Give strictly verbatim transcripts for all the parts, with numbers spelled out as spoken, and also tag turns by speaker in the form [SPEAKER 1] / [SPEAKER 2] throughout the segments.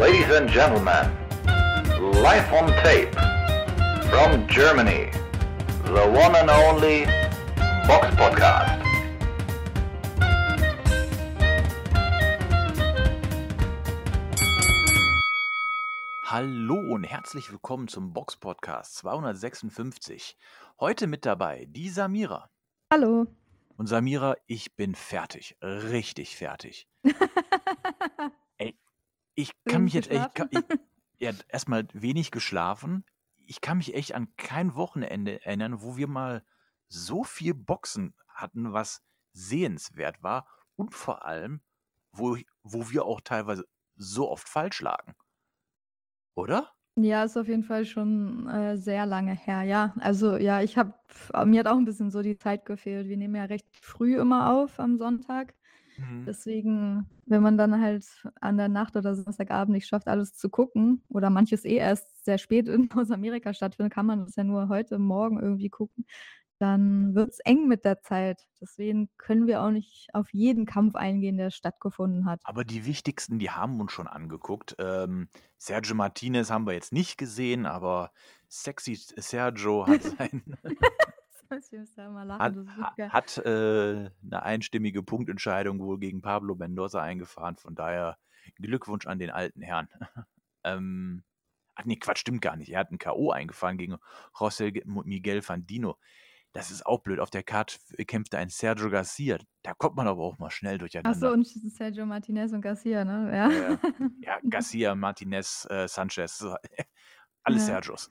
[SPEAKER 1] Ladies and gentlemen, live on tape from Germany, the one and only Box Podcast.
[SPEAKER 2] Hallo und herzlich willkommen zum Box Podcast zweihundertsechsundfünfzig. Heute mit dabei die Samira.
[SPEAKER 3] Hallo.
[SPEAKER 2] Und Samira, ich bin fertig, richtig fertig. Ey, ich kann mich jetzt echt, kann, ich, ja, erstmal wenig geschlafen. Ich kann mich echt an kein Wochenende erinnern, wo wir mal so viel Boxen hatten, was sehenswert war und vor allem, wo, wo wir auch teilweise so oft falsch lagen. Oder?
[SPEAKER 3] Ja, ist auf jeden Fall schon äh, sehr lange her, ja. Also ja, ich habe, mir hat auch ein bisschen so die Zeit gefehlt. Wir nehmen ja recht früh immer auf am Sonntag.
[SPEAKER 2] Mhm.
[SPEAKER 3] Deswegen, wenn man dann halt an der Nacht oder Samstagabend nicht schafft, alles zu gucken oder manches eh erst sehr spät in Nordamerika stattfindet, kann man das ja nur heute Morgen irgendwie gucken, dann wird es eng mit der Zeit. Deswegen können wir auch nicht auf jeden Kampf eingehen, der stattgefunden hat.
[SPEAKER 2] Aber die wichtigsten, die haben uns schon angeguckt. Ähm, Sergio Martinez haben wir jetzt nicht gesehen, aber Sexy Sergio hat sein
[SPEAKER 3] Ich muss da mal lachen,
[SPEAKER 2] hat,
[SPEAKER 3] das ist
[SPEAKER 2] ha-
[SPEAKER 3] geil.
[SPEAKER 2] hat äh, eine einstimmige Punktentscheidung wohl gegen Pablo Mendoza eingefahren. Von daher Glückwunsch an den alten Herrn. ähm, ach nee, Quatsch, stimmt gar nicht. Er hat ein K O eingefahren gegen José Miguel Fandino. Das ist auch blöd. Auf der Karte kämpfte ein Sergio Garcia. Da kommt man aber auch mal schnell durcheinander.
[SPEAKER 3] Achso, und Sergio Martinez und Garcia, ne? Ja.
[SPEAKER 2] Ja, ja, Garcia, Martinez, äh, Sanchez, so, alle
[SPEAKER 3] Ja.
[SPEAKER 2] Sergios.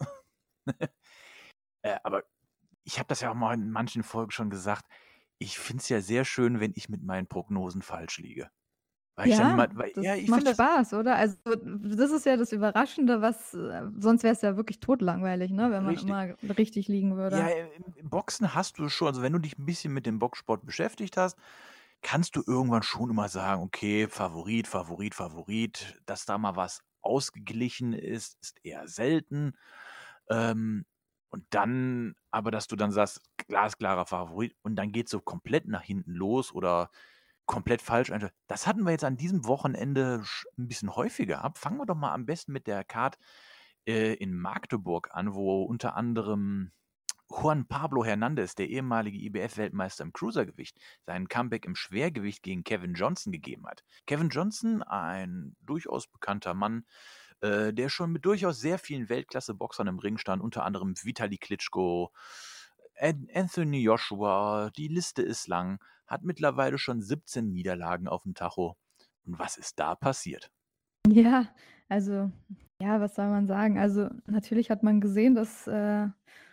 [SPEAKER 2] äh, aber ich habe das ja auch mal in manchen Folgen schon gesagt. Ich finde es ja sehr schön, wenn ich mit meinen Prognosen falsch liege. Weil ich dann
[SPEAKER 3] Ja,
[SPEAKER 2] immer, weil,
[SPEAKER 3] das
[SPEAKER 2] ja, ich
[SPEAKER 3] macht
[SPEAKER 2] finde das,
[SPEAKER 3] Spaß, oder? Also, das ist ja das Überraschende, was äh, sonst wäre es ja wirklich totlangweilig, ne, wenn man
[SPEAKER 2] Richtig.
[SPEAKER 3] immer richtig liegen würde.
[SPEAKER 2] ja, im, im Boxen hast du schon, also wenn du dich ein bisschen mit dem Boxsport beschäftigt hast, kannst du irgendwann schon immer sagen, okay, Favorit, Favorit, Favorit, dass da mal was ausgeglichen ist, ist eher selten. Ähm, und dann, aber dass du dann sagst, glasklarer Favorit und dann geht es so komplett nach hinten los oder komplett falsch. ein- Das hatten wir jetzt an diesem Wochenende sch- ein bisschen häufiger ab. Fangen wir doch mal am besten mit der Card äh, in Magdeburg an, wo unter anderem Juan Pablo Hernandez, der ehemalige I B F-Weltmeister im Cruisergewicht, seinen Comeback im Schwergewicht gegen Kevin Johnson gegeben hat. Kevin Johnson, ein durchaus bekannter Mann, äh, der schon mit durchaus sehr vielen Weltklasse-Boxern im Ring stand, unter anderem Vitali Klitschko, An- Anthony Joshua, die Liste ist lang, hat mittlerweile schon siebzehn Niederlagen auf dem Tacho. Und was ist da passiert?
[SPEAKER 3] Ja, also, ja, was soll man sagen? Also, natürlich hat man gesehen, dass äh,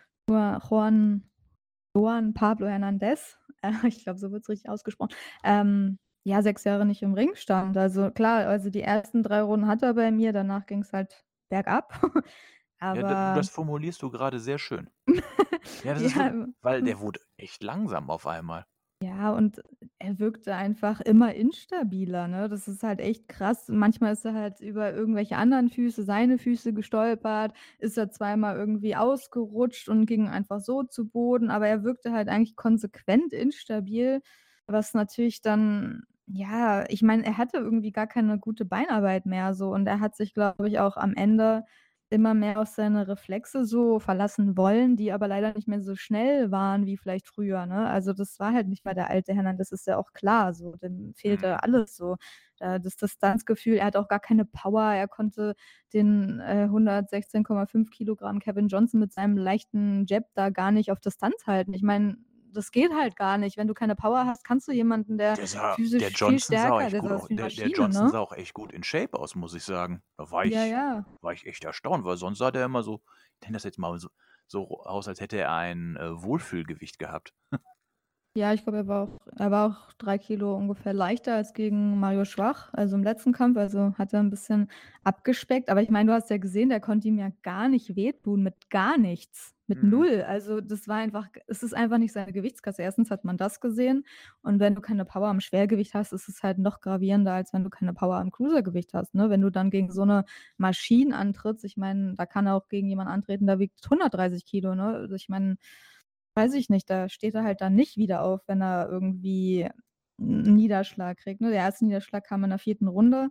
[SPEAKER 3] Juan, Juan Pablo Hernandez, äh, ich glaube, so wird es richtig ausgesprochen, ähm, ja, sechs Jahre nicht im Ring stand. Also klar, also die ersten drei Runden hat er bei mir, danach ging es halt bergab.
[SPEAKER 2] Ja, da-
[SPEAKER 3] Aber
[SPEAKER 2] das formulierst du gerade sehr schön. Ja, das ist
[SPEAKER 3] ja,
[SPEAKER 2] wirklich, weil der wurde echt langsam auf einmal.
[SPEAKER 3] ja, und er wirkte einfach immer instabiler, ne? Das ist halt echt krass. Manchmal ist er halt über irgendwelche anderen Füße, seine Füße gestolpert, ist er zweimal irgendwie ausgerutscht und ging einfach so zu Boden, aber er wirkte halt eigentlich konsequent instabil, was natürlich dann ja, ich meine, er hatte irgendwie gar keine gute Beinarbeit mehr so und er hat sich, glaube ich, auch am Ende immer mehr auf seine Reflexe so verlassen wollen, die aber leider nicht mehr so schnell waren wie vielleicht früher, ne? Also, das war halt nicht mehr der alte Hernandez, das ist ja auch klar so. Dem fehlte
[SPEAKER 2] Mhm.
[SPEAKER 3] alles so. Äh, das Distanzgefühl, er hat auch gar keine Power. Er konnte den, äh, hundertsechzehn Komma fünf Kilogramm Kevin Johnson mit seinem leichten Jab da gar nicht auf Distanz halten. Ich meine, das geht halt gar nicht. Wenn du keine Power hast, kannst du jemanden, der
[SPEAKER 2] Der sah, der
[SPEAKER 3] physisch viel
[SPEAKER 2] Johnson sah auch
[SPEAKER 3] stärker
[SPEAKER 2] echt
[SPEAKER 3] der
[SPEAKER 2] gut
[SPEAKER 3] ist
[SPEAKER 2] aus.
[SPEAKER 3] wie 'ne
[SPEAKER 2] Der, der
[SPEAKER 3] Maschine,
[SPEAKER 2] Johnson
[SPEAKER 3] ne?
[SPEAKER 2] sah auch echt gut in Shape aus, muss ich sagen. Da war
[SPEAKER 3] Ja,
[SPEAKER 2] ich,
[SPEAKER 3] ja.
[SPEAKER 2] war ich echt erstaunt, weil sonst sah der immer so, ich nenne das jetzt mal so, so aus, als hätte er ein äh, Wohlfühlgewicht gehabt.
[SPEAKER 3] Ja, ich glaube, er war auch er war auch drei Kilo ungefähr leichter als gegen Mario Schwach, also im letzten Kampf, also hat er 'n bisschen abgespeckt. Aber ich meine, du hast ja gesehen, der konnte ihm ja gar nicht wehtun, mit gar nichts, mit
[SPEAKER 2] Mhm.
[SPEAKER 3] null. Also, das war einfach es ist einfach nicht seine Gewichtsklasse. Erstens hat man das gesehen und wenn du keine Power am Schwergewicht hast, ist es halt noch gravierender, als wenn du keine Power am Cruisergewicht hast, ne? Wenn du dann gegen so 'ne Maschine antrittst, ich meine, da kann er auch gegen jemanden antreten, der wiegt hundertdreißig Kilo, ne? Also, ich meine, weiß ich nicht, da steht er halt dann nicht wieder auf, wenn er irgendwie 'n Niederschlag kriegt, ne? Der erste Niederschlag kam in der vierten Runde.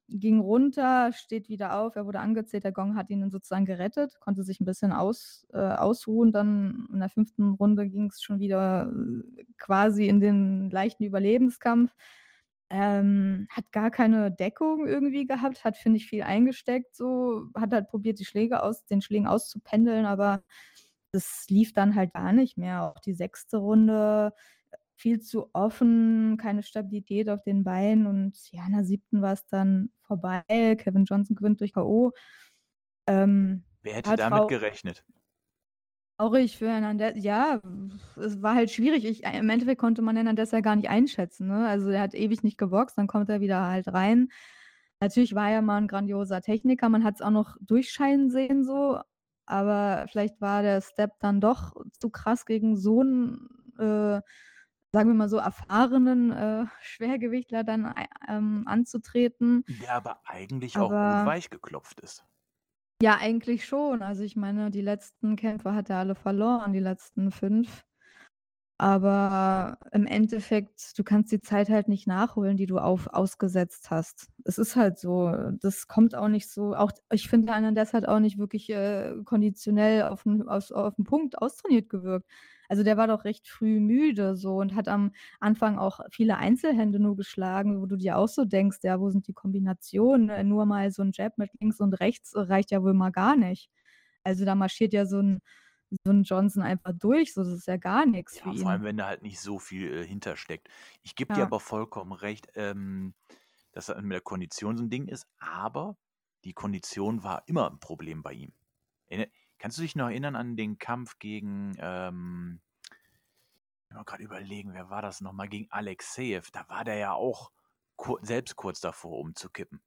[SPEAKER 3] ging runter, steht wieder auf. Er wurde angezählt, der Gong hat ihn dann sozusagen gerettet, konnte sich 'n bisschen aus äh, ausruhen. Dann in der fünften Runde ging's schon wieder, äh, quasi in den leichten Überlebenskampf. Ähm, hat gar keine Deckung irgendwie gehabt, hat, finde ich, viel eingesteckt so, hat halt probiert, die Schläge aus den Schlägen auszupendeln, aber das lief dann halt gar nicht mehr. Auch die sechste Runde, äh, viel zu offen, keine Stabilität auf den Beinen und ja, in der siebten war's dann vorbei. Kevin Johnson gewinnt durch K O. Ähm,
[SPEAKER 2] Wer hätte
[SPEAKER 3] war
[SPEAKER 2] damit
[SPEAKER 3] trau
[SPEAKER 2] gerechnet?
[SPEAKER 3] traurig für Hernande ja, es war halt schwierig. Ich äh, im Endeffekt konnte man Hernandez ja gar nicht einschätzen, ne? Also, er hat ewig nicht geboxt, dann kommt er wieder halt rein. Natürlich war er mal 'n grandioser Techniker, man hat's auch noch durchscheinen sehen so, aber vielleicht war der Step dann doch zu krass gegen so 'n, äh, sagen wir mal so, erfahrenen, äh, Schwergewichtler dann ei ähm, anzutreten.
[SPEAKER 2] Der aber eigentlich auch gut
[SPEAKER 3] Aber
[SPEAKER 2] weichgeklopft ist.
[SPEAKER 3] Ja, eigentlich schon. Also, ich meine, die letzten Kämpfe hat er alle verloren, die letzten fünf. Aber im Endeffekt, du kannst die Zeit halt nicht nachholen, die du auf ausgesetzt hast. Es ist halt so, das kommt auch nicht so auch ich finde, Hernandez hat auch nicht wirklich, äh, konditionell auf'n aus auf'n Punkt austrainiert gewirkt. Also, der war doch recht früh müde so und hat am Anfang auch viele Einzelhände nur geschlagen, wo du dir auch so denkst: „Ja, wo sind die Kombinationen?“ Äh, nur mal so 'n Jab mit links und rechts reicht ja wohl mal gar nicht. Also, da marschiert ja so 'n so 'n Johnson einfach durch, so, das ist ja gar nix für
[SPEAKER 2] Ja, vor allem,
[SPEAKER 3] ihn.
[SPEAKER 2] wenn da halt nicht so viel, äh, hintersteckt. Ich gebe dir
[SPEAKER 3] Ja.
[SPEAKER 2] aber vollkommen recht, ähm, dass das mit der Kondition so 'n Ding ist, aber die Kondition war immer 'n Problem bei ihm. Erinne kannst du dich noch erinnern an den Kampf gegen, ähm ich bin mal grad überlegen, wer war das noch mal? Gegen Alexejew. Da war der ja auch kur selbst kurz davor umzukippen.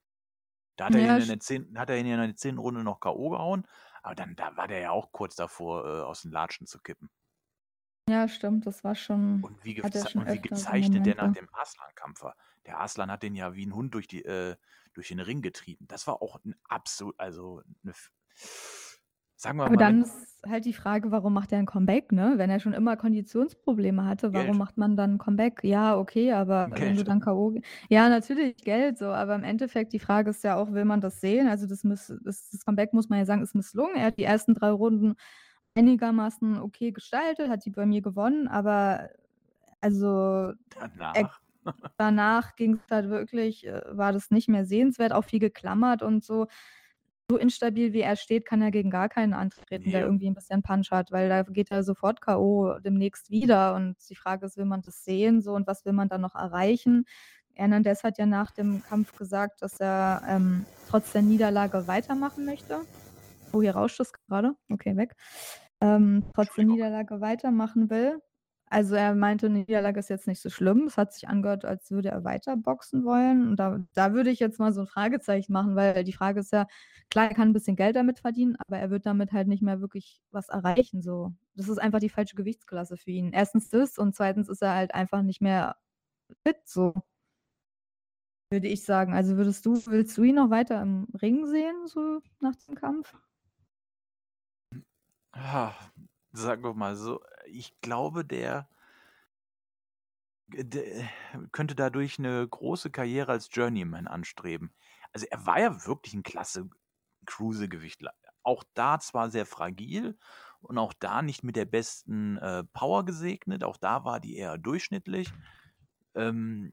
[SPEAKER 2] Da hat er ihn
[SPEAKER 3] Ja,
[SPEAKER 2] in
[SPEAKER 3] st
[SPEAKER 2] der zehnten hat er ihn ja in der zehnten Runde noch K O gehauen, aber dann da war der ja auch kurz davor, äh, aus den Latschen zu kippen.
[SPEAKER 3] Ja, stimmt, das war schon
[SPEAKER 2] Und wie
[SPEAKER 3] hat er
[SPEAKER 2] gez
[SPEAKER 3] schon
[SPEAKER 2] und wie
[SPEAKER 3] öfter so
[SPEAKER 2] gezeichnet der nach
[SPEAKER 3] Momente.
[SPEAKER 2] dem Arslan-Kampf war. Der Arslan hat den ja wie 'n Hund durch die äh, durch den Ring getrieben. Das war auch 'n absol also 'ne f sagen wir
[SPEAKER 3] Aber
[SPEAKER 2] mal,
[SPEAKER 3] dann
[SPEAKER 2] wenn
[SPEAKER 3] ist halt die Frage, warum macht er 'n Comeback, ne? Wenn er schon immer Konditionsprobleme hatte, warum
[SPEAKER 2] Geld.
[SPEAKER 3] macht man dann 'n Comeback? Ja, okay, aber wenn du
[SPEAKER 2] Geld.
[SPEAKER 3] dann K O ge ja, natürlich Geld so, aber im Endeffekt die Frage ist ja auch, will man das sehen? Also, das miss das das Comeback, muss man ja sagen, ist misslungen. Er hat die ersten drei Runden einigermaßen okay gestaltet, hat die bei mir gewonnen, aber also, er
[SPEAKER 2] Danach?
[SPEAKER 3] danach ging's halt wirklich äh, war das nicht mehr sehenswert, auch viel geklammert und so. So instabil wie er steht, kann er gegen gar keinen antreten, der
[SPEAKER 2] Ne.
[SPEAKER 3] irgendwie 'n bisschen Punch hat, weil da geht er sofort K O demnächst wieder und die Frage ist, will man das sehen so und was will man dann noch erreichen? Hernandez hat ja nach dem Kampf gesagt, dass er, ähm, trotz der Niederlage weitermachen möchte. Oh, hier rauscht es grade. Okay, weg. Ähm, trotz der
[SPEAKER 2] Entschuldigung.
[SPEAKER 3] Niederlage weitermachen will. Also, er meinte, 'ne Niederlage ist jetzt nicht so schlimm. Es hat sich angehört, als würde er weiter boxen wollen und da da würde ich jetzt mal so 'n Fragezeichen machen, weil die Frage ist ja, klar, er kann 'n bisschen Geld damit verdienen, aber er wird damit halt nicht mehr wirklich was erreichen so. Das ist einfach die falsche Gewichtsklasse für ihn. erstens das und zweitens ist er halt einfach nicht mehr fit so. Würde ich sagen. Also, würdest du willst du ihn noch weiter im Ring sehen, so nach dem Kampf?
[SPEAKER 2] Sagen wir mal so, ich glaube, der G de könnte dadurch 'ne große Karriere als Journeyman anstreben. Also, er war ja wirklich 'n klasse Cruisergewichtler. Auch da zwar sehr fragil und auch da nicht mit der besten, äh, Power gesegnet, auch da war die eher durchschnittlich. Ähm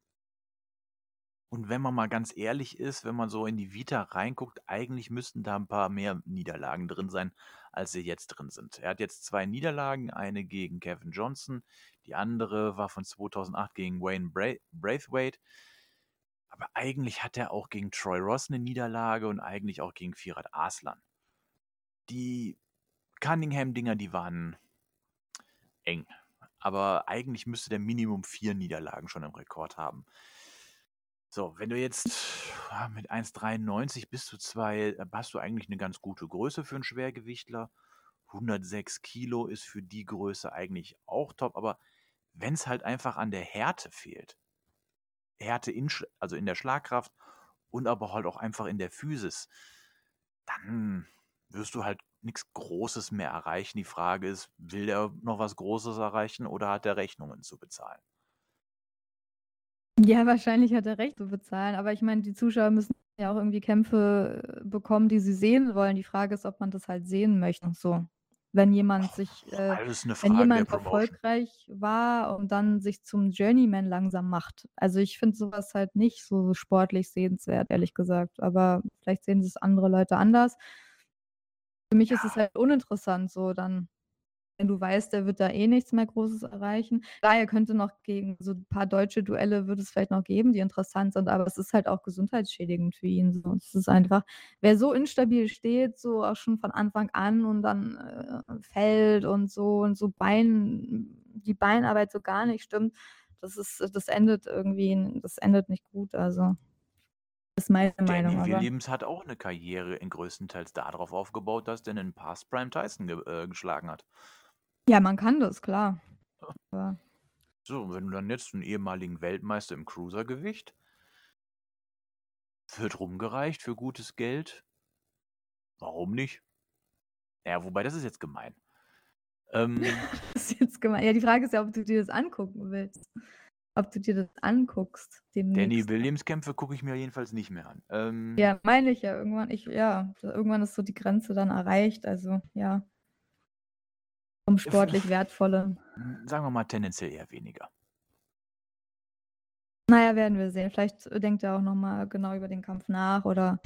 [SPEAKER 2] und wenn man mal ganz ehrlich ist, wenn man so in die Vita reinguckt, eigentlich müssten da 'n paar mehr Niederlagen drin sein, als sie jetzt drin sind. Er hat jetzt zwei Niederlagen, eine gegen Kevin Johnson, die andere war von zweitausendacht gegen Wayne Brai Braithwaite. Aber eigentlich hat er auch gegen Troy Ross 'ne Niederlage und eigentlich auch gegen Firat Arslan. Die Cunningham-Dinger, die waren eng. Aber eigentlich müsste der Minimum vier Niederlagen schon im Rekord haben. So, wenn du jetzt ah, mit eins dreiundneunzig bist du zwar j hast du eigentlich 'ne ganz gute Größe für 'n Schwergewichtler. hundertsechs Kilo ist für die Größe eigentlich auch top, aber wenn's halt einfach an der Härte fehlt Härte in Sch also in der Schlagkraft und aber halt auch einfach in der Physis, dann wirst du halt nix Großes mehr erreichen. Die Frage ist, will der noch was Großes erreichen oder hat er Rechnungen zu bezahlen?
[SPEAKER 3] Ja, wahrscheinlich hat er recht zu bezahlen, aber ich meine, die Zuschauer müssen ja auch irgendwie Kämpfe, äh, bekommen, die sie sehen wollen. Die Frage ist, ob man das halt sehen möchte, so. Wenn jemand sich äh,
[SPEAKER 2] Alles 'ne
[SPEAKER 3] wenn
[SPEAKER 2] Frage der
[SPEAKER 3] jemand
[SPEAKER 2] Promotion.
[SPEAKER 3] erfolgreich war und dann sich zum Journeyman langsam macht. Also, ich finde so was halt nicht so sportlich sehenswert, ehrlich gesagt, aber vielleicht sehen das andere Leute anders. Für mich ist es
[SPEAKER 2] Ja.
[SPEAKER 3] halt uninteressant so dann, wenn du weißt, der wird da eh nichts mehr Großes erreichen. Klar, er könnte noch gegen so 'n paar deutsche Duelle würde es vielleicht noch geben, die interessant sind, aber es ist halt auch gesundheitsschädigend für ihn so. Es ist einfach wer so instabil steht, so auch schon von Anfang an und dann, äh, fällt und so und so Bein die Beinarbeit so gar nicht stimmt, das ist das endet irgendwie n das endet nicht gut, also ist meine Meinung,
[SPEAKER 2] Danny
[SPEAKER 3] aber
[SPEAKER 2] Williams hat auch 'ne Karriere in größtenteils da drauf aufgebaut, dass der 'nen Past Prime Tyson ge äh, geschlagen hat.
[SPEAKER 3] Ja, man kann das, klar.
[SPEAKER 2] Ja.
[SPEAKER 3] Ja.
[SPEAKER 2] So, und wenn du dann jetzt 'n ehemaligen Weltmeister im Cruisergewicht wird rumgereicht für gutes Geld. Warum nicht? Ja, wobei, das ist jetzt gemein. Ähm
[SPEAKER 3] Das ist jetzt gemein. Ja, die Frage ist ja, ob du dir das angucken willst. Ob du dir das anguckst
[SPEAKER 2] Danny
[SPEAKER 3] demnächst.
[SPEAKER 2] Williams-Kämpfe gucke ich mir jedenfalls nicht mehr an. Ähm
[SPEAKER 3] Ja, meine ich ja irgendwann. Ich ja, irgendwann ist so die Grenze dann erreicht, also ja. Vom
[SPEAKER 2] F
[SPEAKER 3] sportlich Wertvollen.
[SPEAKER 2] hm, sagen wir mal tendenziell eher weniger.
[SPEAKER 3] Na ja, werden wir sehen. Vielleicht denkt er auch noch mal genau über den Kampf nach oder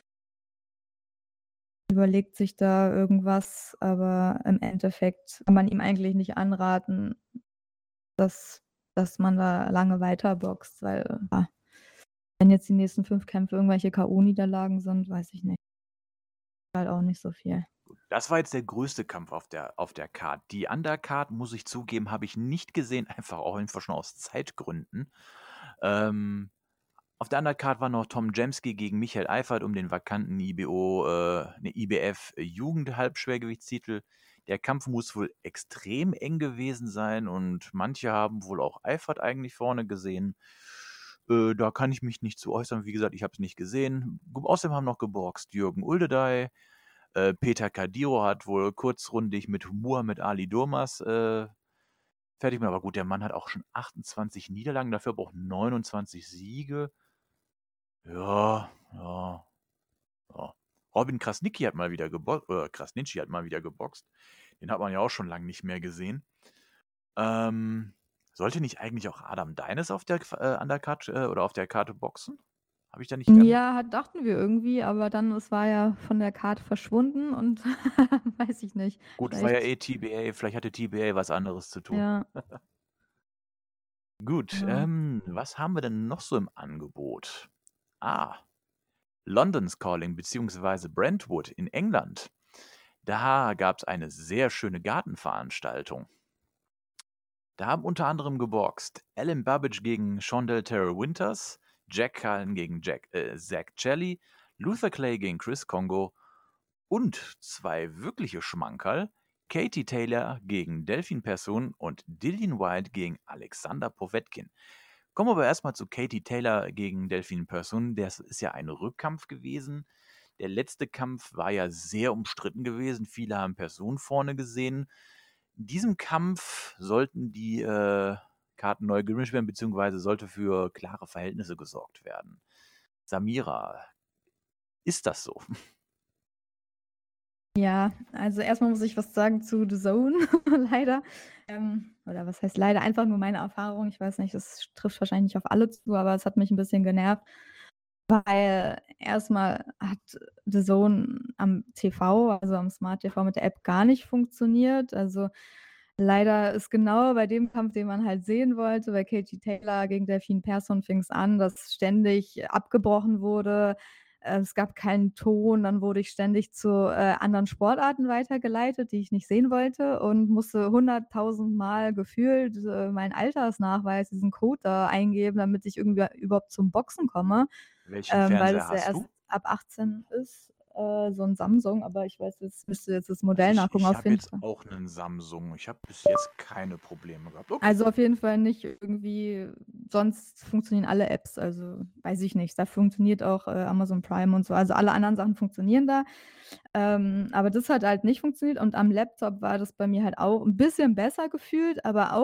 [SPEAKER 3] überlegt sich da irgendwas, aber im Endeffekt kann man ihm eigentlich nicht anraten, dass dass man da lange weiterboxt, weil, ja, wenn jetzt die nächsten fünf Kämpfe irgendwelche K O-Niederlagen sind, weiß ich nicht. Halt auch nicht so viel.
[SPEAKER 2] Gut, das war jetzt der größte Kampf auf der auf der Card. Die Undercard, muss ich zugeben, habe ich nicht gesehen, einfach auch einfach schon aus Zeitgründen. Ähm, auf der Undercard war noch Tom Jemski gegen Michael Eifert um den vakanten I B O äh, ne, I B F-Jugend-Halbschwergewichtstitel. Der Kampf muss wohl extrem eng gewesen sein und manche haben wohl auch Eifert eigentlich vorne gesehen. Äh, da kann ich mich nicht zu äußern. Wie gesagt, ich habe es nicht gesehen. G außerdem haben noch geboxt Jürgen Uldedei. Äh, Peter Cadiro hat wohl kurzrundig mit Muhammad Ali Durmaz, äh, fertig gemacht. Aber gut, der Mann hat auch schon achtundzwanzig Niederlagen, dafür aber auch neunundzwanzig Siege. Ja, ja, ja. Robin Krasniqi hat mal wieder gebo äh, Krasniqi hat mal wieder geboxt. Den hat man ja auch schon lang nicht mehr gesehen. Ähm, sollte nicht eigentlich auch Adam Deines auf der Qu äh, Undercard äh, oder auf der Karte boxen? Habe ich da nicht ganz
[SPEAKER 3] Ja, dachten wir irgendwie, aber dann es war ja von der Card verschwunden und weiß ich nicht.
[SPEAKER 2] Gut, war ja
[SPEAKER 3] Vielleicht
[SPEAKER 2] eh T B A, vielleicht hatte T B A was anderes zu tun.
[SPEAKER 3] Ja.
[SPEAKER 2] Gut,
[SPEAKER 3] Ja.
[SPEAKER 2] ähm, was haben wir denn noch so im Angebot? Ah, London's Calling beziehungsweise Brentwood in England. Da gab's eine sehr schöne Gartenveranstaltung. Da haben unter anderem geboxt Alan Babbage gegen Shondell Terrell Winters, Jack Callan gegen Jack äh, Zach Chelly, Luther Clay gegen Chris Kongo und zwei wirkliche Schmankerl, Katie Taylor gegen Delphine Persoon und Dillian Whyte gegen Alexander Povetkin. Kommen wir aber erst mal zu Katie Taylor gegen Delphine Persoon. Das ist ja ein Rückkampf gewesen. Der letzte Kampf war ja sehr umstritten gewesen. Viele haben Persoon vorne gesehen. In diesem Kampf sollten die, äh, Karten neu gemischt werden, beziehungsweise sollte für klare Verhältnisse gesorgt werden. Samira, ist das so?
[SPEAKER 3] Ja, also erst mal muss ich was sagen zu The Zone leider. Ähm, oder was heißt leider, einfach nur meine Erfahrung. Ich weiß nicht, das trifft wahrscheinlich nicht auf alle zu, aber es hat mich 'n bisschen genervt, weil erst mal hat The Zone am T V, also am Smart TV mit der App gar nicht funktioniert. Also, leider ist genau bei dem Kampf, den man halt sehen wollte, bei Katie Taylor gegen Delphine Persoon fing's an, dass ständig abgebrochen wurde. Äh, es gab keinen Ton, dann wurde ich ständig zu, äh, anderen Sportarten weitergeleitet, die ich nicht sehen wollte und musste hunderttausend Mal gefühlt, äh, meinen Altersnachweis, diesen Code da eingeben, damit ich irgendwie überhaupt zum Boxen komme,
[SPEAKER 2] Welchen
[SPEAKER 3] ähm, weil
[SPEAKER 2] Fernseher
[SPEAKER 3] das ja
[SPEAKER 2] hast
[SPEAKER 3] erst
[SPEAKER 2] du?
[SPEAKER 3] ab achtzehn ist, äh, so 'n Samsung, aber ich weiß jetzt müsste jetzt das
[SPEAKER 2] Also,
[SPEAKER 3] Modell
[SPEAKER 2] ich
[SPEAKER 3] nachgucken,
[SPEAKER 2] ich
[SPEAKER 3] auf
[SPEAKER 2] habe
[SPEAKER 3] jeden
[SPEAKER 2] jetzt
[SPEAKER 3] Fall.
[SPEAKER 2] auch 'nen Samsung. Ich habe bis jetzt keine Probleme gehabt. Okay.
[SPEAKER 3] Also, auf jeden Fall nicht irgendwie sonst funktionieren alle Apps, also weiß ich nicht. Da funktioniert auch, äh, Amazon Prime und so. Also, alle anderen Sachen funktionieren da. Ähm, aber das hat halt nicht funktioniert und am Laptop war das bei mir halt auch 'n bisschen besser gefühlt, aber auch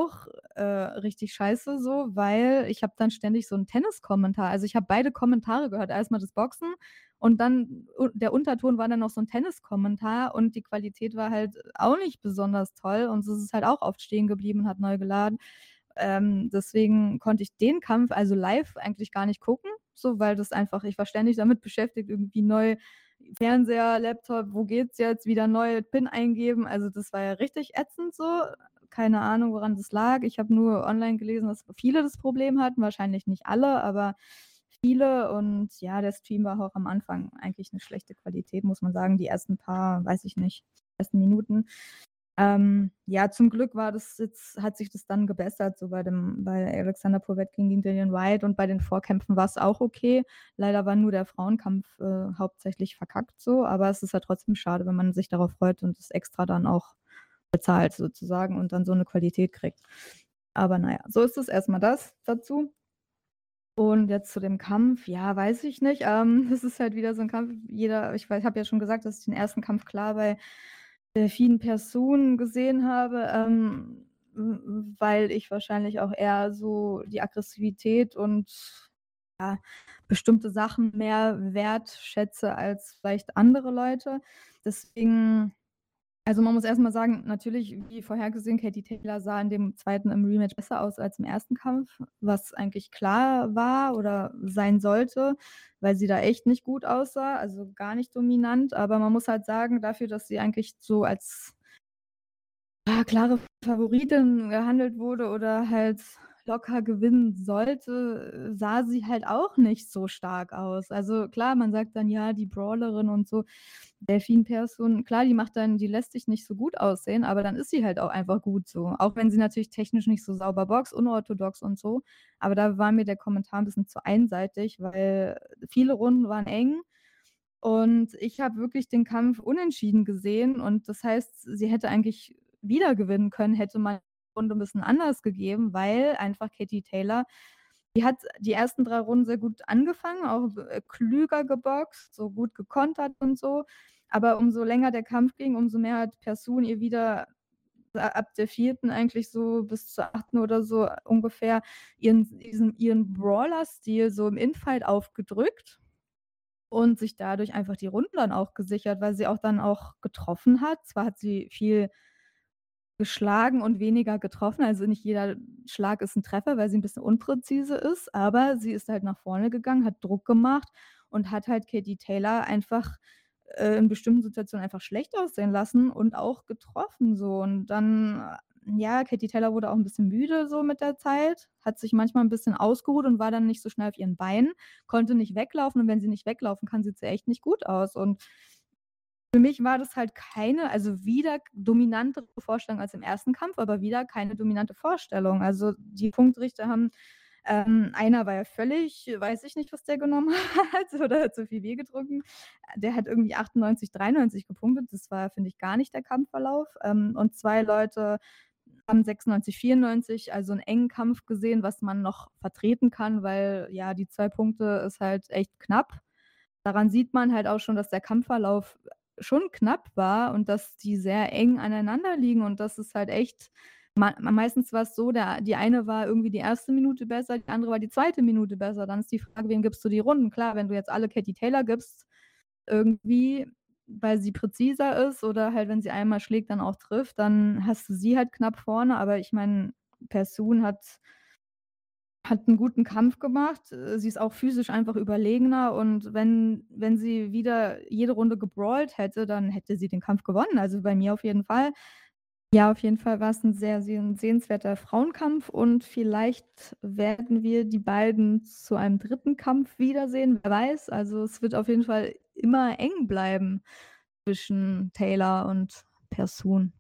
[SPEAKER 3] äh, richtig scheiße so, weil ich habe dann ständig so 'n Tenniskommentar also, ich habe beide Kommentare gehört. Erst mal das Boxen und dann u der Unterton war dann noch so 'n Tenniskommentar und die Qualität war halt auch nicht besonders toll und es ist halt auch oft stehen geblieben und hat neu geladen. Ähm, deswegen konnte ich den Kampf, also live, eigentlich gar nicht gucken, so, weil das einfach ich war ständig damit beschäftigt, irgendwie neu Fernseher, Laptop, wo geht's jetzt, wieder neu PIN eingeben. Also, das war ja richtig ätzend so. Keine Ahnung, woran das lag. Ich habe nur online gelesen, dass viele das Problem hatten, wahrscheinlich nicht alle, aber viele und ja, der Stream war auch am Anfang eigentlich 'ne schlechte Qualität, muss man sagen. Die ersten paar, weiß ich nicht, ersten Minuten. Ähm, ja, zum Glück war das jetzt hat sich das dann gebessert, so bei dem bei Alexander Povetkin gegen Dillian Whyte und bei den Vorkämpfen war's auch okay. Leider war nur der Frauenkampf, äh, hauptsächlich verkackt so, aber es ist halt trotzdem schade, wenn man sich darauf freut und es extra dann auch bezahlt sozusagen und dann so 'ne Qualität kriegt. Aber na ja, so ist es. Erst mal das dazu. Und jetzt zu dem Kampf, ja, weiß ich nicht. Ähm, es ist halt wieder so 'n Kampf, jeder ich wei habe ja schon gesagt, dass ich den ersten Kampf klar bei Delfine Persoon gesehen habe, ähm, w w weil ich wahrscheinlich auch eher so die Aggressivität und, ja, bestimmte Sachen mehr wertschätze als vielleicht andere Leute. Deswegen also, man muss erst mal sagen, natürlich, wie vorhergesehen, Katie Taylor sah in dem zweiten im Rematch besser aus als im ersten Kampf, was eigentlich klar war oder sein sollte, weil sie da echt nicht gut aussah, also gar nicht dominant. Aber man muss halt sagen, dafür, dass sie eigentlich so als ja, klare Favoritin gehandelt wurde oder halt locker gewinnen sollte, äh, sah sie halt auch nicht so stark aus. Also klar, man sagt dann: „Ja, die Brawlerin und so.“ Delfine Persoon, klar, die macht dann die lässt sich nicht so gut aussehen, aber dann ist sie halt auch einfach gut so. Auch wenn sie natürlich technisch nicht so sauber boxt, unorthodox und so. Aber da war mir der Kommentar 'n bisschen zu einseitig, weil viele Runden waren eng und ich habe wirklich den Kampf unentschieden gesehen und das heißt, sie hätte eigentlich wieder gewinnen können, hätte man die Runde 'n bisschen anders gegeben, weil einfach Katie Taylor die hat die ersten drei Runden sehr gut angefangen, auch, äh, klüger geboxt, so gut gekontert und so. Aber umso länger der Kampf ging, umso mehr hat Persoon ihr wieder a ab der vierten eigentlich so bis zur achten oder so ungefähr ihren diesen ihren Brawlerstil so im Infight aufgedrückt und sich dadurch einfach die Runden dann auch gesichert, weil sie auch dann auch getroffen hat. Zwar hat sie viel geschlagen und weniger getroffen, also nicht jeder Schlag ist 'n Treffer, weil sie 'n bisschen unpräzise ist, aber sie ist halt nach vorne gegangen, hat Druck gemacht und hat halt Katie Taylor einfach, äh, in bestimmten Situationen einfach schlecht aussehen lassen und auch getroffen so. Und dann ja, Katie Taylor wurde auch 'n bisschen müde so mit der Zeit, hat sich manchmal 'n bisschen ausgeruht und war dann nicht so schnell auf ihren Beinen, konnte nicht weglaufen und wenn sie nicht weglaufen kann, sieht sie echt nicht gut aus. Und für mich war das halt keine also wieder dominantere Vorstellung als im ersten Kampf, aber wieder keine dominante Vorstellung. Also, die Punktrichter haben ähm, einer war ja völlig weiß ich nicht, was der genommen hat oder hat zu viel Bier getrunken. Der hat irgendwie achtundneunzig, dreiundneunzig gepunktet. Das war, finde ich, gar nicht der Kampfverlauf. Ähm, und zwei Leute haben sechsundneunzig, vierundneunzig, also 'n engen Kampf gesehen, was man noch vertreten kann, weil, ja, die zwei Punkte ist halt echt knapp. Daran sieht man halt auch schon, dass der Kampfverlauf schon knapp war und dass die sehr eng aneinander liegen und das ist halt echt ma meistens war's so, der die eine war irgendwie die erste Minute besser, die andere war die zweite Minute besser. Dann ist die Frage, wem gibst du die Runden? Klar, wenn du jetzt alle Katie Taylor gibst, irgendwie, weil sie präziser ist oder halt, wenn sie einmal schlägt, dann auch trifft, dann hast du sie halt knapp vorne. Aber ich meine, Persoon hat hat 'n guten Kampf gemacht. Äh, sie ist auch physisch einfach überlegener und wenn wenn sie wieder jede Runde gebrawlt hätte, dann hätte sie den Kampf gewonnen, also bei mir auf jeden Fall. Ja, auf jeden Fall war's 'n sehr sehen sehenswerter Frauenkampf und vielleicht werden wir die beiden zu einem dritten Kampf wiedersehen, wer weiß. Also, es wird auf jeden Fall immer eng bleiben zwischen Taylor und Persoon.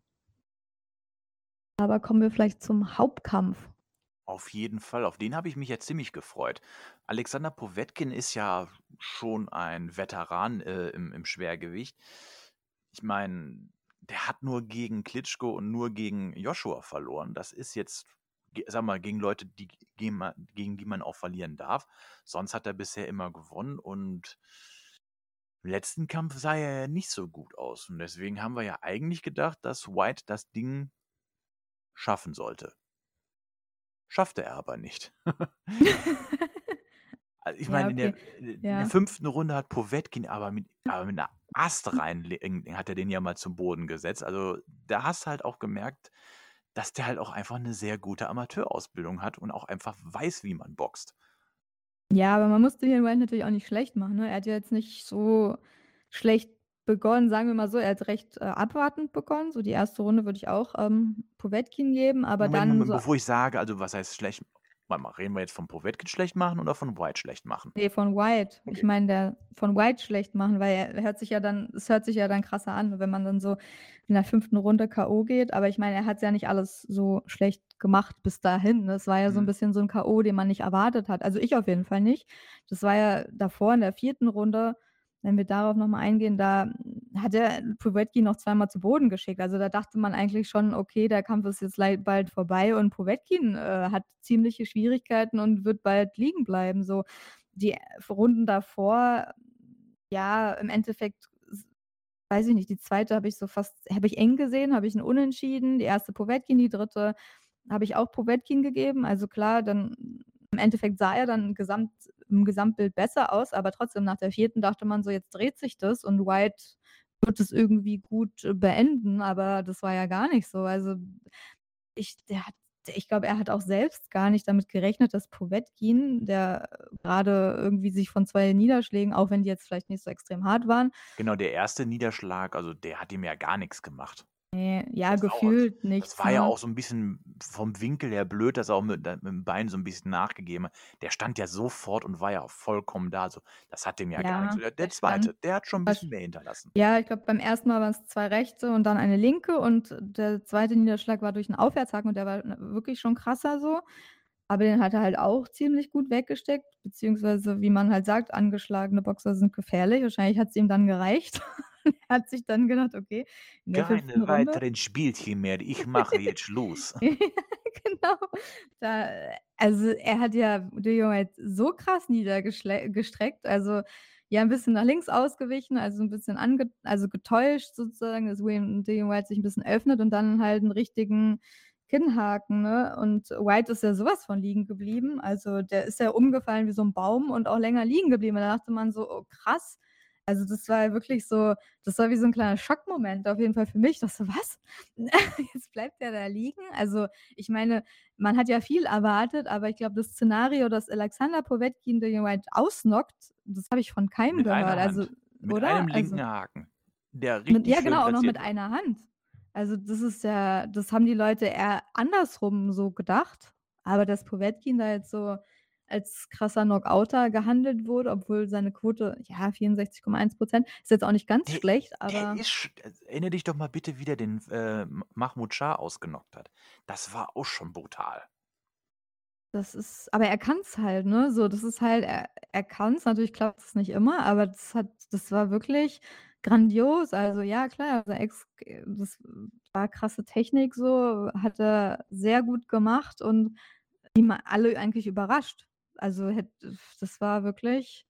[SPEAKER 3] Aber kommen wir vielleicht zum Hauptkampf.
[SPEAKER 2] Auf jeden Fall, auf den habe ich mich ja ziemlich gefreut. Alexander Povetkin ist ja schon ein Veteran, äh, im im Schwergewicht. Ich meine, der hat nur gegen Klitschko und nur gegen Joshua verloren. Das ist jetzt, ge sage mal, gegen Leute, die gegen ma gegen die man auch verlieren darf. Sonst hat er bisher immer gewonnen und im letzten Kampf sah er ja nicht so gut aus und deswegen haben wir ja eigentlich gedacht, dass Whyte das Ding schaffen sollte. schaffte er aber nicht. Also, ich
[SPEAKER 3] Ja,
[SPEAKER 2] meine, in
[SPEAKER 3] okay.
[SPEAKER 2] der in der
[SPEAKER 3] Ja.
[SPEAKER 2] fünften Runde hat Povetkin aber mit aber mit 'ner Astreinle hat er den ja mal zum Boden gesetzt. Also, da hast du halt auch gemerkt, dass der halt auch einfach 'ne sehr gute Amateurausbildung hat und auch einfach weiß, wie man boxt.
[SPEAKER 3] Ja, aber man muss Dillian Whyte natürlich auch nicht schlecht machen, ne? Er hat ja jetzt nicht so schlecht begonnen, sagen wir mal so, er hat recht, äh, abwartend begonnen. So die erste Runde würde ich auch, ähm, Povetkin geben, aber
[SPEAKER 2] Moment,
[SPEAKER 3] dann
[SPEAKER 2] Moment,
[SPEAKER 3] so
[SPEAKER 2] bevor ich sage also, was heißt schlecht warte mal, reden wir jetzt von Povetkin schlecht machen oder von Whyte schlecht machen?
[SPEAKER 3] Ne, von Whyte. Ich
[SPEAKER 2] Okay.
[SPEAKER 3] meine, der von Whyte schlecht machen, weil er hört sich ja dann es hört sich ja dann krasser an, wenn man dann so in der fünften Runde K O geht. Aber ich meine, er hat's ja nicht alles so schlecht gemacht bis dahin, ne? Es war ja so 'n
[SPEAKER 2] Mhm.
[SPEAKER 3] bisschen so 'n K O, den man nicht erwartet hat. Also, ich auf jeden Fall nicht. Das war ja davor in der vierten Runde, wenn wir darauf noch mal eingehen, da hat er Povetkin noch zweimal zu Boden geschickt. Also, da dachte man eigentlich schon: „Okay, der Kampf ist jetzt lei bald vorbei und Povetkin, äh, hat ziemliche Schwierigkeiten und wird bald liegen bleiben“, so. Die f Runden davor, ja, im Endeffekt s weiß ich nicht, die zweite habe ich so fast habe ich eng gesehen, habe ich 'n Unentschieden, die erste Povetkin, die dritte habe ich auch Povetkin gegeben. Also, klar, dann im Endeffekt sah er dann Gesamt im Gesamtbild besser aus, aber trotzdem nach der vierten dachte man so: „Jetzt dreht sich das und Whyte wird es irgendwie gut, äh, beenden“, aber das war ja gar nicht so. Also, ich der hat ich glaube, er hat auch selbst gar nicht damit gerechnet, dass Povetkin, der grade irgendwie sich von zwei Niederschlägen, auch wenn die jetzt vielleicht nicht so extrem hart waren
[SPEAKER 2] Genau, der erste Niederschlag, also, der hat ihm ja gar nix gemacht.
[SPEAKER 3] Ne, ja,
[SPEAKER 2] Das war auch
[SPEAKER 3] gefühlt
[SPEAKER 2] das
[SPEAKER 3] nichts,
[SPEAKER 2] war ja
[SPEAKER 3] ne?
[SPEAKER 2] auch so 'n bisschen vom Winkel her blöd, dass er auch mit da mit'm Bein so 'n bisschen nachgegeben hat. Der stand ja sofort und war ja auch vollkommen da. Also, das hat dem ja gar nix
[SPEAKER 3] Ja,
[SPEAKER 2] der der
[SPEAKER 3] der stand
[SPEAKER 2] zweite, der hat schon 'n bisschen mehr hinterlassen.
[SPEAKER 3] ja, ich glaube, beim ersten Mal waren's zwei rechte und dann eine linke und der zweite Niederschlag war durch 'n Aufwärtshaken und der war n wirklich schon krasser so. Aber den hat er halt auch ziemlich gut weggesteckt, beziehungsweise wie man halt sagt, angeschlagene Boxer sind gefährlich. Wahrscheinlich hat's ihm dann gereicht. Er hat sich dann gedacht: „Okay, in der fünften
[SPEAKER 2] Keine
[SPEAKER 3] Runde“
[SPEAKER 2] weiteren Spielchen mehr, ich mache jetzt Schluss.
[SPEAKER 3] Ja, genau. Da also, er hat ja Dillian Whyte so krass niedergeschlä gestreckt, also, ja 'n bisschen nach links ausgewichen, also, 'n bisschen ange also, getäuscht sozusagen, dass William Dillian Whyte sich 'n bisschen öffnet und dann halt 'n richtigen Kinnhaken, ne? Und Whyte ist ja so was von liegen geblieben. Also, der ist ja umgefallen wie so 'n Baum und auch länger liegen geblieben. Da dachte man so: „Oh krass.“ Also, das war ja wirklich so das war wie so 'n kleiner Schockmoment auf jeden Fall für mich. Ich dachte so: „Was? Jetzt bleibt der da liegen?“ Also, ich meine, man hat ja viel erwartet, aber ich glaube, das Szenario, dass Alexander Povetkin Dillian Whyte ausknockt, das habe ich von keinem
[SPEAKER 2] Mit
[SPEAKER 3] gehört,
[SPEAKER 2] einer
[SPEAKER 3] also
[SPEAKER 2] Hand, mit
[SPEAKER 3] oder?
[SPEAKER 2] einem
[SPEAKER 3] Also
[SPEAKER 2] linken Haken, der
[SPEAKER 3] mit
[SPEAKER 2] richtig
[SPEAKER 3] ja
[SPEAKER 2] schön
[SPEAKER 3] genau, auch noch
[SPEAKER 2] platziert
[SPEAKER 3] mit
[SPEAKER 2] war.
[SPEAKER 3] einer Hand. Also, das ist ja das haben die Leute eher andersrum so gedacht. Aber dass Povetkin da jetzt so als krasser Knockouter gehandelt wurde, obwohl seine Quote, ja, vierundsechzig Komma eins Prozent ist jetzt auch nicht ganz
[SPEAKER 2] Der
[SPEAKER 3] schlecht,
[SPEAKER 2] der
[SPEAKER 3] aber
[SPEAKER 2] ist sch erinnere dich doch mal bitte, wie der den f äh, M Mahmoud Schah ausgenockt hat. Das war auch schon brutal.
[SPEAKER 3] Das ist aber er kann's halt, ne? So, das ist halt er er kann's. Natürlich klappt's nicht immer, aber das hat das war wirklich grandios. Also, ja klar, also, ex g das war krasse Technik so, hat er sehr gut gemacht und die ma alle eigentlich überrascht. Also, hätt das war wirklich,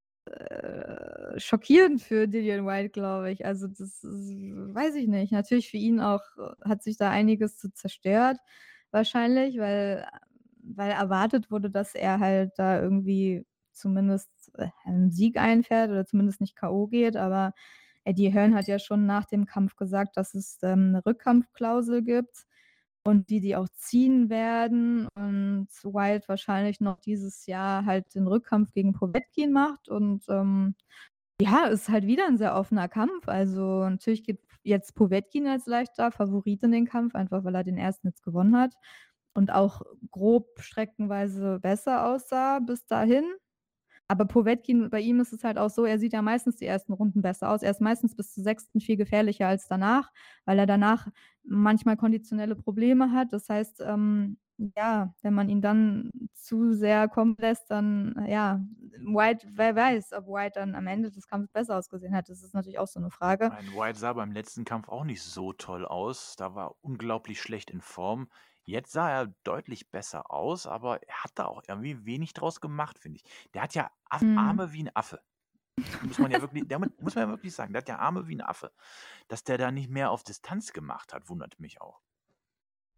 [SPEAKER 3] äh, schockierend für Dillian Whyte, glaube ich. Also, das ist weiß ich nicht. Natürlich für ihn auch hat sich da einiges so zerstört wahrscheinlich, weil weil erwartet wurde, dass er halt da irgendwie zumindest, äh, 'n Sieg einfährt oder zumindest nicht K O geht. Aber Eddie Hearn hat ja schon nach dem Kampf gesagt, dass es, ähm, 'ne Rückkampfklausel gibt und die die auch ziehen werden und Whyte wahrscheinlich noch dieses Jahr halt den Rückkampf gegen Povetkin macht und, ähm, ja, ist halt wieder 'n sehr offener Kampf. Also, natürlich geht jetzt Povetkin als leichter Favorit in den Kampf, einfach weil er den ersten jetzt gewonnen hat und auch grob streckenweise besser aussah bis dahin. Aber Povetkin bei ihm ist es halt auch so, er sieht ja meistens die ersten Runden besser aus. Er ist meistens bis zur sechsten viel gefährlicher als danach, weil er danach manchmal konditionelle Probleme hat. Das heißt, ähm, ja, wenn man ihn dann zu sehr kommen lässt, dann, ja, Whyte wer weiß, ob Whyte dann am Ende des Kampfes besser ausgesehen hat. Das ist natürlich auch so 'ne Frage.
[SPEAKER 2] Mein Whyte sah beim letzten Kampf auch nicht so toll aus. Da war unglaublich schlecht in Form. Jetzt sah er deutlich besser aus, aber er hat da auch irgendwie wenig draus gemacht, finde ich. Der hat ja Aff
[SPEAKER 3] Mhm.
[SPEAKER 2] Arme wie 'n Affe. Muss man ja wirklich damit muss man ja wirklich sagen, der hat ja Arme wie 'n Affe. Dass der da nicht mehr auf Distanz gemacht hat, wundert mich auch.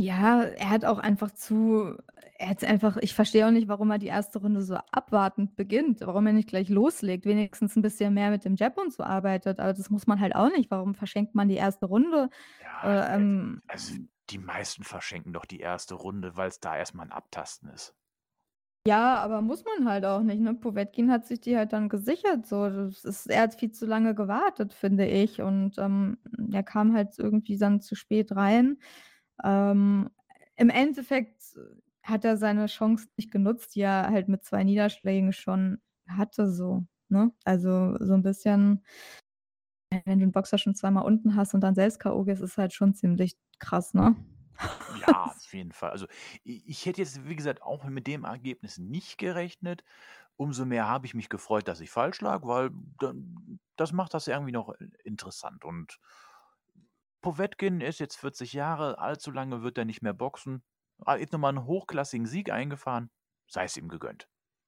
[SPEAKER 3] Ja, er hat auch einfach zu er hat einfach ich verstehe auch nicht, warum er die erste Runde so abwartend beginnt, warum er nicht gleich loslegt, wenigstens 'n bisschen mehr mit dem Jab und so arbeitet. Aber das muss man halt auch nicht. Warum verschenkt man die erste Runde?
[SPEAKER 2] Ja,
[SPEAKER 3] Äh,
[SPEAKER 2] äh,
[SPEAKER 3] ähm,
[SPEAKER 2] also, die meisten verschenken doch die erste Runde, weil's da erst mal 'n Abtasten ist.
[SPEAKER 3] ja, aber muss man halt auch nicht, ne? Povetkin hat sich die halt dann gesichert so. Das ist er hat viel zu lange gewartet, finde ich. Und, ähm, er kam halt irgendwie dann zu spät rein. Ähm, im Endeffekt hat er seine Chance nicht genutzt, die er halt mit zwei Niederschlägen schon hatte so, ne? Also, so 'n bisschen wenn du 'n Boxer schon zweimal unten hast und dann selbst K O gehst, ist halt schon ziemlich krass, ne?
[SPEAKER 2] Ja, auf jeden Fall. Also, i ich hätte jetzt, wie gesagt, auch mit dem Ergebnis nicht gerechnet. Umso mehr habe ich mich gefreut, dass ich falsch lag, weil dann das macht das irgendwie noch i interessant. Und Povetkin ist jetzt vierzig Jahre, allzu lange wird er nicht mehr boxen. Ah, jetzt noch mal 'n hochklassigen Sieg eingefahren, sei es ihm gegönnt.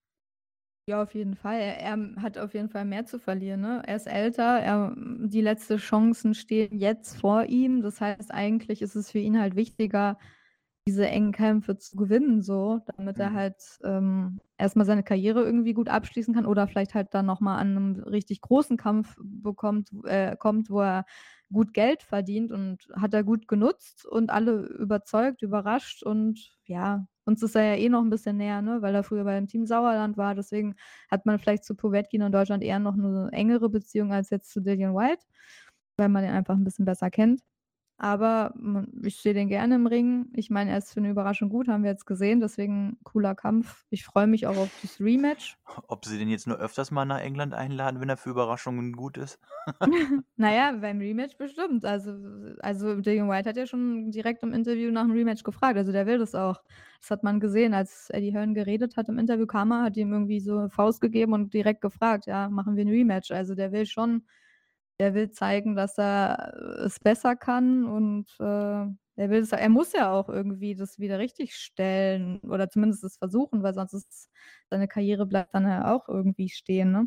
[SPEAKER 3] Ja, auf jeden Fall. Er er, hm, hat auf jeden Fall mehr zu verlieren, ne? Er ist älter, er hm, die letzte Chancen stehen jetzt vor ihm. Das heißt, eigentlich ist es für ihn halt wichtiger, diese engen Kämpfe zu gewinnen so, damit er
[SPEAKER 2] Mhm.
[SPEAKER 3] halt, ähm, erst mal seine Karriere irgendwie gut abschließen kann oder vielleicht halt dann noch mal an 'nem richtig großen Kampf bekommt äh, kommt, wo er gut Geld verdient und hat er gut genutzt und alle überzeugt, überrascht und ja, uns ist er ja eh noch 'n bisschen näher, ne, weil er früher beim Team Sauerland war. Deswegen hat man vielleicht zu Povetkin in Deutschland eher noch 'ne engere Beziehung als jetzt zu Dillian Whyte, weil man ihn einfach 'n bisschen besser kennt. Aber, hm, ich sehe den gerne im Ring. Ich meine, er ist für 'ne Überraschung gut, haben wir jetzt gesehen, deswegen cooler Kampf. Ich freue mich auch auf das Rematch.
[SPEAKER 2] Ob sie den jetzt nur öfters mal nach England einladen, wenn er für Überraschungen gut ist?
[SPEAKER 3] Na ja, beim Rematch bestimmt. Also also, Dillian Whyte hat ja schon direkt im Interview nach 'm Rematch gefragt. Also, der will das auch. Das hat man gesehen, als Eddie Hearn geredet hat im Interview, kam er, hat ihm irgendwie so Faust gegeben und direkt gefragt: „Ja, machen wir 'n Rematch?“ Also, der will schon der will zeigen, dass er es besser kann und, äh, er will es er muss ja auch irgendwie das wieder richtigstellen oder zumindest es versuchen, weil sonst ist seine Karriere bleibt dann ja auch irgendwie stehen, ne?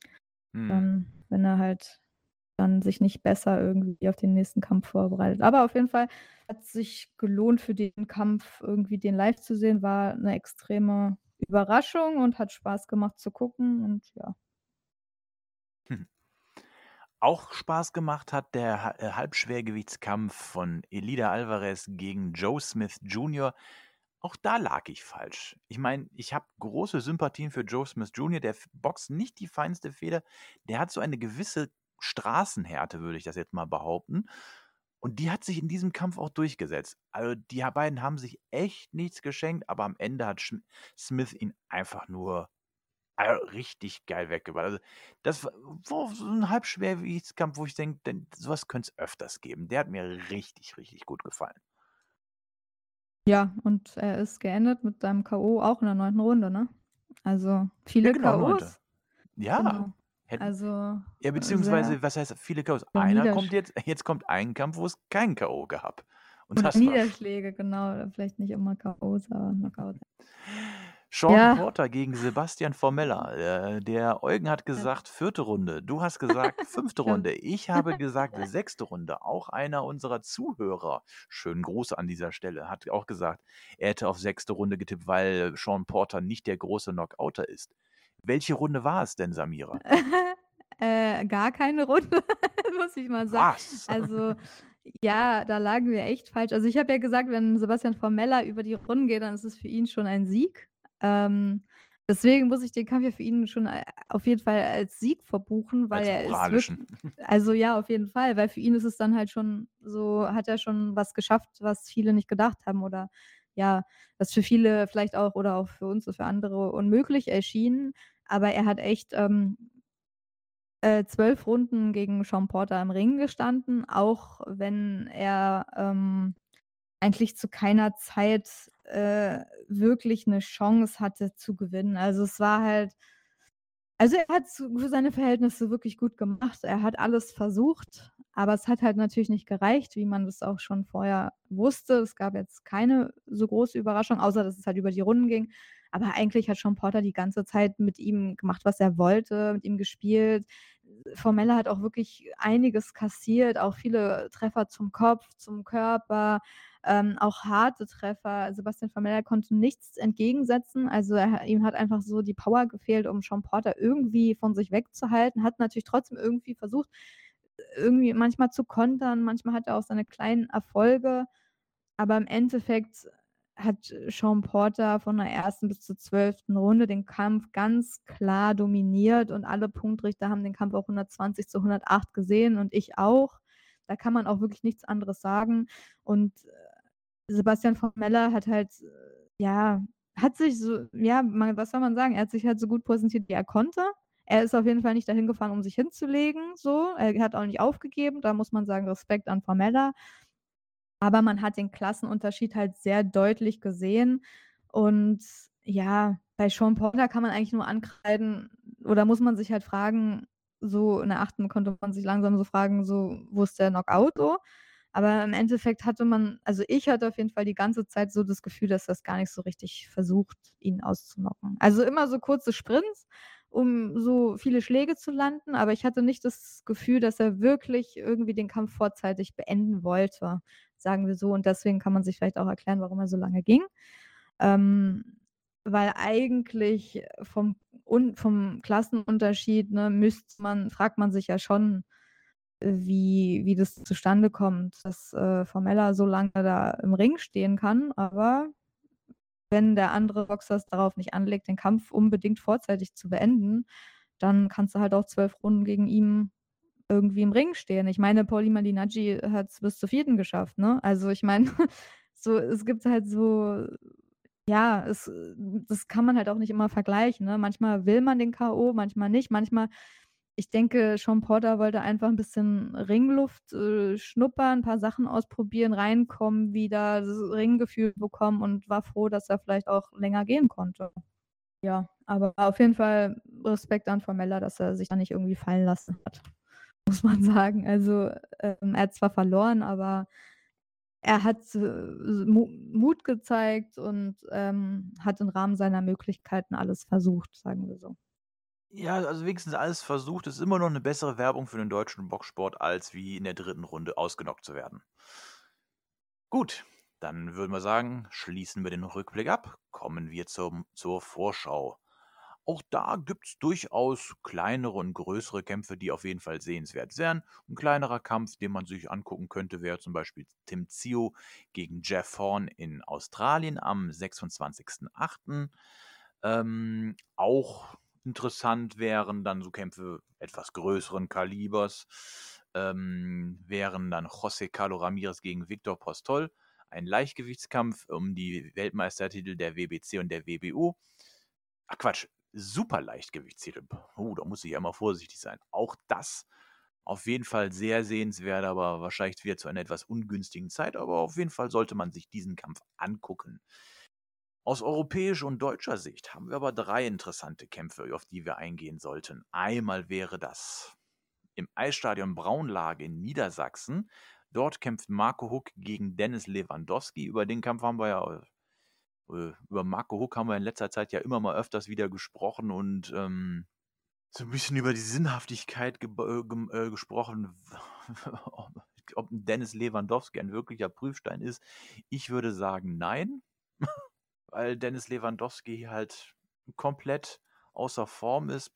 [SPEAKER 2] Mhm.
[SPEAKER 3] Ähm, wenn er halt dann sich nicht besser irgendwie auf den nächsten Kampf vorbereitet. Aber auf jeden Fall hat's sich gelohnt für den Kampf irgendwie den live zu sehen, war 'ne extreme Überraschung und hat Spaß gemacht zu gucken und ja.
[SPEAKER 2] Mhm. Auch Spaß gemacht hat der Ha äh, Halbschwergewichtskampf von Eleider Alvarez gegen Joe Smith Junior Auch da lag ich falsch. Ich meine, ich habe große Sympathien für Joe Smith Junior, der f boxt nicht die feinste Feder. Der hat so eine gewisse Straßenhärte, würde ich das jetzt mal behaupten. Und die hat sich in diesem Kampf auch durchgesetzt. Also, die ha beiden haben sich echt nichts geschenkt, aber am Ende hat Sch Smith ihn einfach nur, ah, richtig geil weggeballert. Also, das wa war so 'n Halbschwergewichtskampf, wo ich denke, denn so was könnte es öfters geben. Der hat mir richtig, richtig gut gefallen.
[SPEAKER 3] Ja, und er ist geendet mit seinem K.O. auch in der neunten Runde, ne? Also,
[SPEAKER 2] Ja,
[SPEAKER 3] viele
[SPEAKER 2] genau, neunte
[SPEAKER 3] K.Os.
[SPEAKER 2] Ja,
[SPEAKER 3] Genau.
[SPEAKER 2] hätten
[SPEAKER 3] Also,
[SPEAKER 2] ja,
[SPEAKER 3] äh, sehr
[SPEAKER 2] beziehungsweise, was heißt viele K.Os?
[SPEAKER 3] viele
[SPEAKER 2] Einer kommt
[SPEAKER 3] Niedersch
[SPEAKER 2] jetzt jetzt kommt ein Kampf, wo es kein K.O. gab. Und
[SPEAKER 3] Oder
[SPEAKER 2] das war sch
[SPEAKER 3] Niederschläge, genau. Oder vielleicht nicht immer K.Os, aber Knockout.
[SPEAKER 2] Sean
[SPEAKER 3] Ja.
[SPEAKER 2] Porter gegen Sebastian Formella. Äh, der Eugen hat
[SPEAKER 3] Ja.
[SPEAKER 2] gesagt, vierte Runde. Du hast gesagt, fünfte
[SPEAKER 3] Stimmt.
[SPEAKER 2] Runde. Ich habe gesagt, sechste Runde. Auch einer unserer Zuhörer, schönen Gruß an dieser Stelle, hat auch gesagt, er hätte auf sechste Runde getippt, weil Sean Porter nicht der große Knockouter ist. Welche Runde war es denn, Samira?
[SPEAKER 3] Äh, gar keine Runde, muss ich mal sagen.
[SPEAKER 2] Was?
[SPEAKER 3] Also, ja, da lagen wir echt falsch. Also, ich habe ja gesagt, wenn Sebastian Formella über die Runden geht, dann ist es für ihn schon ein Sieg. Ähm, deswegen muss ich den Kampf ja für ihn schon, äh, auf jeden Fall als Sieg verbuchen, weil
[SPEAKER 2] Als
[SPEAKER 3] er ist wirk
[SPEAKER 2] moralischen.
[SPEAKER 3] also, ja, auf jeden Fall, weil für ihn ist es dann halt schon so hat er schon was geschafft, was viele nicht gedacht haben oder ja, was für viele vielleicht auch oder auch für uns und für andere unmöglich erschien. Aber er hat echt, ähm äh, zwölf Runden gegen Sean Porter im Ring gestanden, auch wenn er, ähm, eigentlich zu keiner Zeit, äh, wirklich 'ne Chance hatte zu gewinnen. Also, es war halt also, er hat's für seine Verhältnisse wirklich gut gemacht. Er hat alles versucht, aber es hat halt natürlich nicht gereicht, wie man das auch schon vorher wusste. Es gab jetzt keine so große Überraschung, außer dass es halt über die Runden ging. Aber eigentlich hat Sean Porter die ganze Zeit mit ihm gemacht, was er wollte, mit ihm gespielt. Formella hat auch wirklich einiges kassiert, auch viele Treffer zum Kopf, zum Körper, ähm, auch harte Treffer. Sebastian Formella konnte nichts entgegensetzen. Also, er ha ihm hat einfach so die Power gefehlt, um Shawn Porter irgendwie von sich wegzuhalten. Hat natürlich trotzdem irgendwie versucht, irgendwie manchmal zu kontern, manchmal hat er auch seine kleinen Erfolge, aber im Endeffekt hat Shawn Porter von der ersten bis zur zwölften Runde den Kampf ganz klar dominiert und alle Punktrichter haben den Kampf auch hundertzwanzig zu hundertacht gesehen und ich auch. Da kann man auch wirklich nichts anderes sagen. Und, äh, Sebastian Formella hat halt, äh, ja hat sich so ja, mal was soll man sagen? Er hat sich halt so gut präsentiert, wie er konnte. Er ist auf jeden Fall nicht dahin gefahren, um sich hinzulegen, so. Er hat auch nicht aufgegeben. Da muss man sagen, Respekt an Formella. Aber man hat den Klassenunterschied halt sehr deutlich gesehen. Und ja, bei Shawn Porter kann man eigentlich nur ankreiden oder muss man sich halt fragen, so in der achten konnte man sich langsam so fragen, so: „Wo ist der Knockout so?“ Aber im Endeffekt hatte man also ich hatte auf jeden Fall die ganze Zeit so das Gefühl, dass er's gar nicht so richtig versucht, ihn auszuknocken. Also immer so kurze Sprints, um so viele Schläge zu landen, aber ich hatte nicht das Gefühl, dass er wirklich irgendwie den Kampf vorzeitig beenden wollte, sagen wir so. Und deswegen kann man sich vielleicht auch erklären, warum er so lange ging. Ähm, weil eigentlich vom un vom Klassenunterschied, ne, müsste man fragt man sich ja schon, äh, wie wie das zustande kommt, dass, äh, Formella so lange da im Ring stehen kann. Aber wenn der andere Boxer es darauf nicht anlegt, den Kampf unbedingt vorzeitig zu beenden, dann kannst du halt auch zwölf Runden gegen ihn irgendwie im Ring stehen. Ich meine, Paulie Malignaggi hat's bis zur vierten geschafft, ne? Also, ich meine, so es gibt halt so ja, es äh, das kann man halt auch nicht immer vergleichen, ne? Manchmal will man den K O, manchmal nicht. Manchmal ich denke, Shawn Porter wollte einfach 'n bisschen Ringluft, äh, schnuppern, paar Sachen ausprobieren, reinkommen, wieder das Ringgefühl bekommen und war froh, dass er vielleicht auch länger gehen konnte. Ja, aber auf jeden Fall Respekt an Formella, dass er sich da nicht irgendwie fallen lassen hat, muss man sagen. Also, ähm, er hat zwar verloren, aber er hat, äh, s Mu Mut gezeigt und, ähm, hat im Rahmen seiner Möglichkeiten alles versucht, sagen wir so.
[SPEAKER 2] Ja, also wenigstens alles versucht. Ist immer noch 'ne bessere Werbung für den deutschen Boxsport, als wie in der dritten Runde ausgenockt zu werden. Gut, dann würden wir sagen, schließen wir den Rückblick ab, kommen wir zum zur Vorschau. Auch da gibt's durchaus kleinere und größere Kämpfe, die auf jeden Fall sehenswert wären. 'N kleinerer Kampf, den man sich angucken könnte, wäre zum Beispiel Tim Tszyu gegen Jeff Horn in Australien am sechsundzwanzigsten achten Ähm, auch interessant wären dann so Kämpfe etwas größeren Kalibers, ähm, wären dann José Carlo Ramirez gegen Viktor Postol, ein Leichtgewichtskampf um die Weltmeistertitel der W B C und der W B U. Ach Quatsch, Superleichtgewichtstitel. Oh, da muss ich ja immer vorsichtig sein. Auch das auf jeden Fall sehr sehenswert, aber wahrscheinlich wieder zu einer etwas ungünstigen Zeit, aber auf jeden Fall sollte man sich diesen Kampf angucken. Aus europäischer und deutscher Sicht haben wir aber drei interessante Kämpfe, auf die wir eingehen sollten. Einmal wäre das im Eisstadion Braunlage in Niedersachsen. Dort kämpft Marco Huck gegen Dennis Lewandowski. Über den Kampf haben wir ja äh, über Marco Huck haben wir in letzter Zeit ja immer mal öfters wieder gesprochen und, ähm, so 'n bisschen über die Sinnhaftigkeit geb äh, gem äh, gesprochen, ob ob 'n Dennis Lewandowski ein wirklicher Prüfstein ist. Ich würde sagen, nein, weil Dennis Lewandowski halt komplett außer Form ist.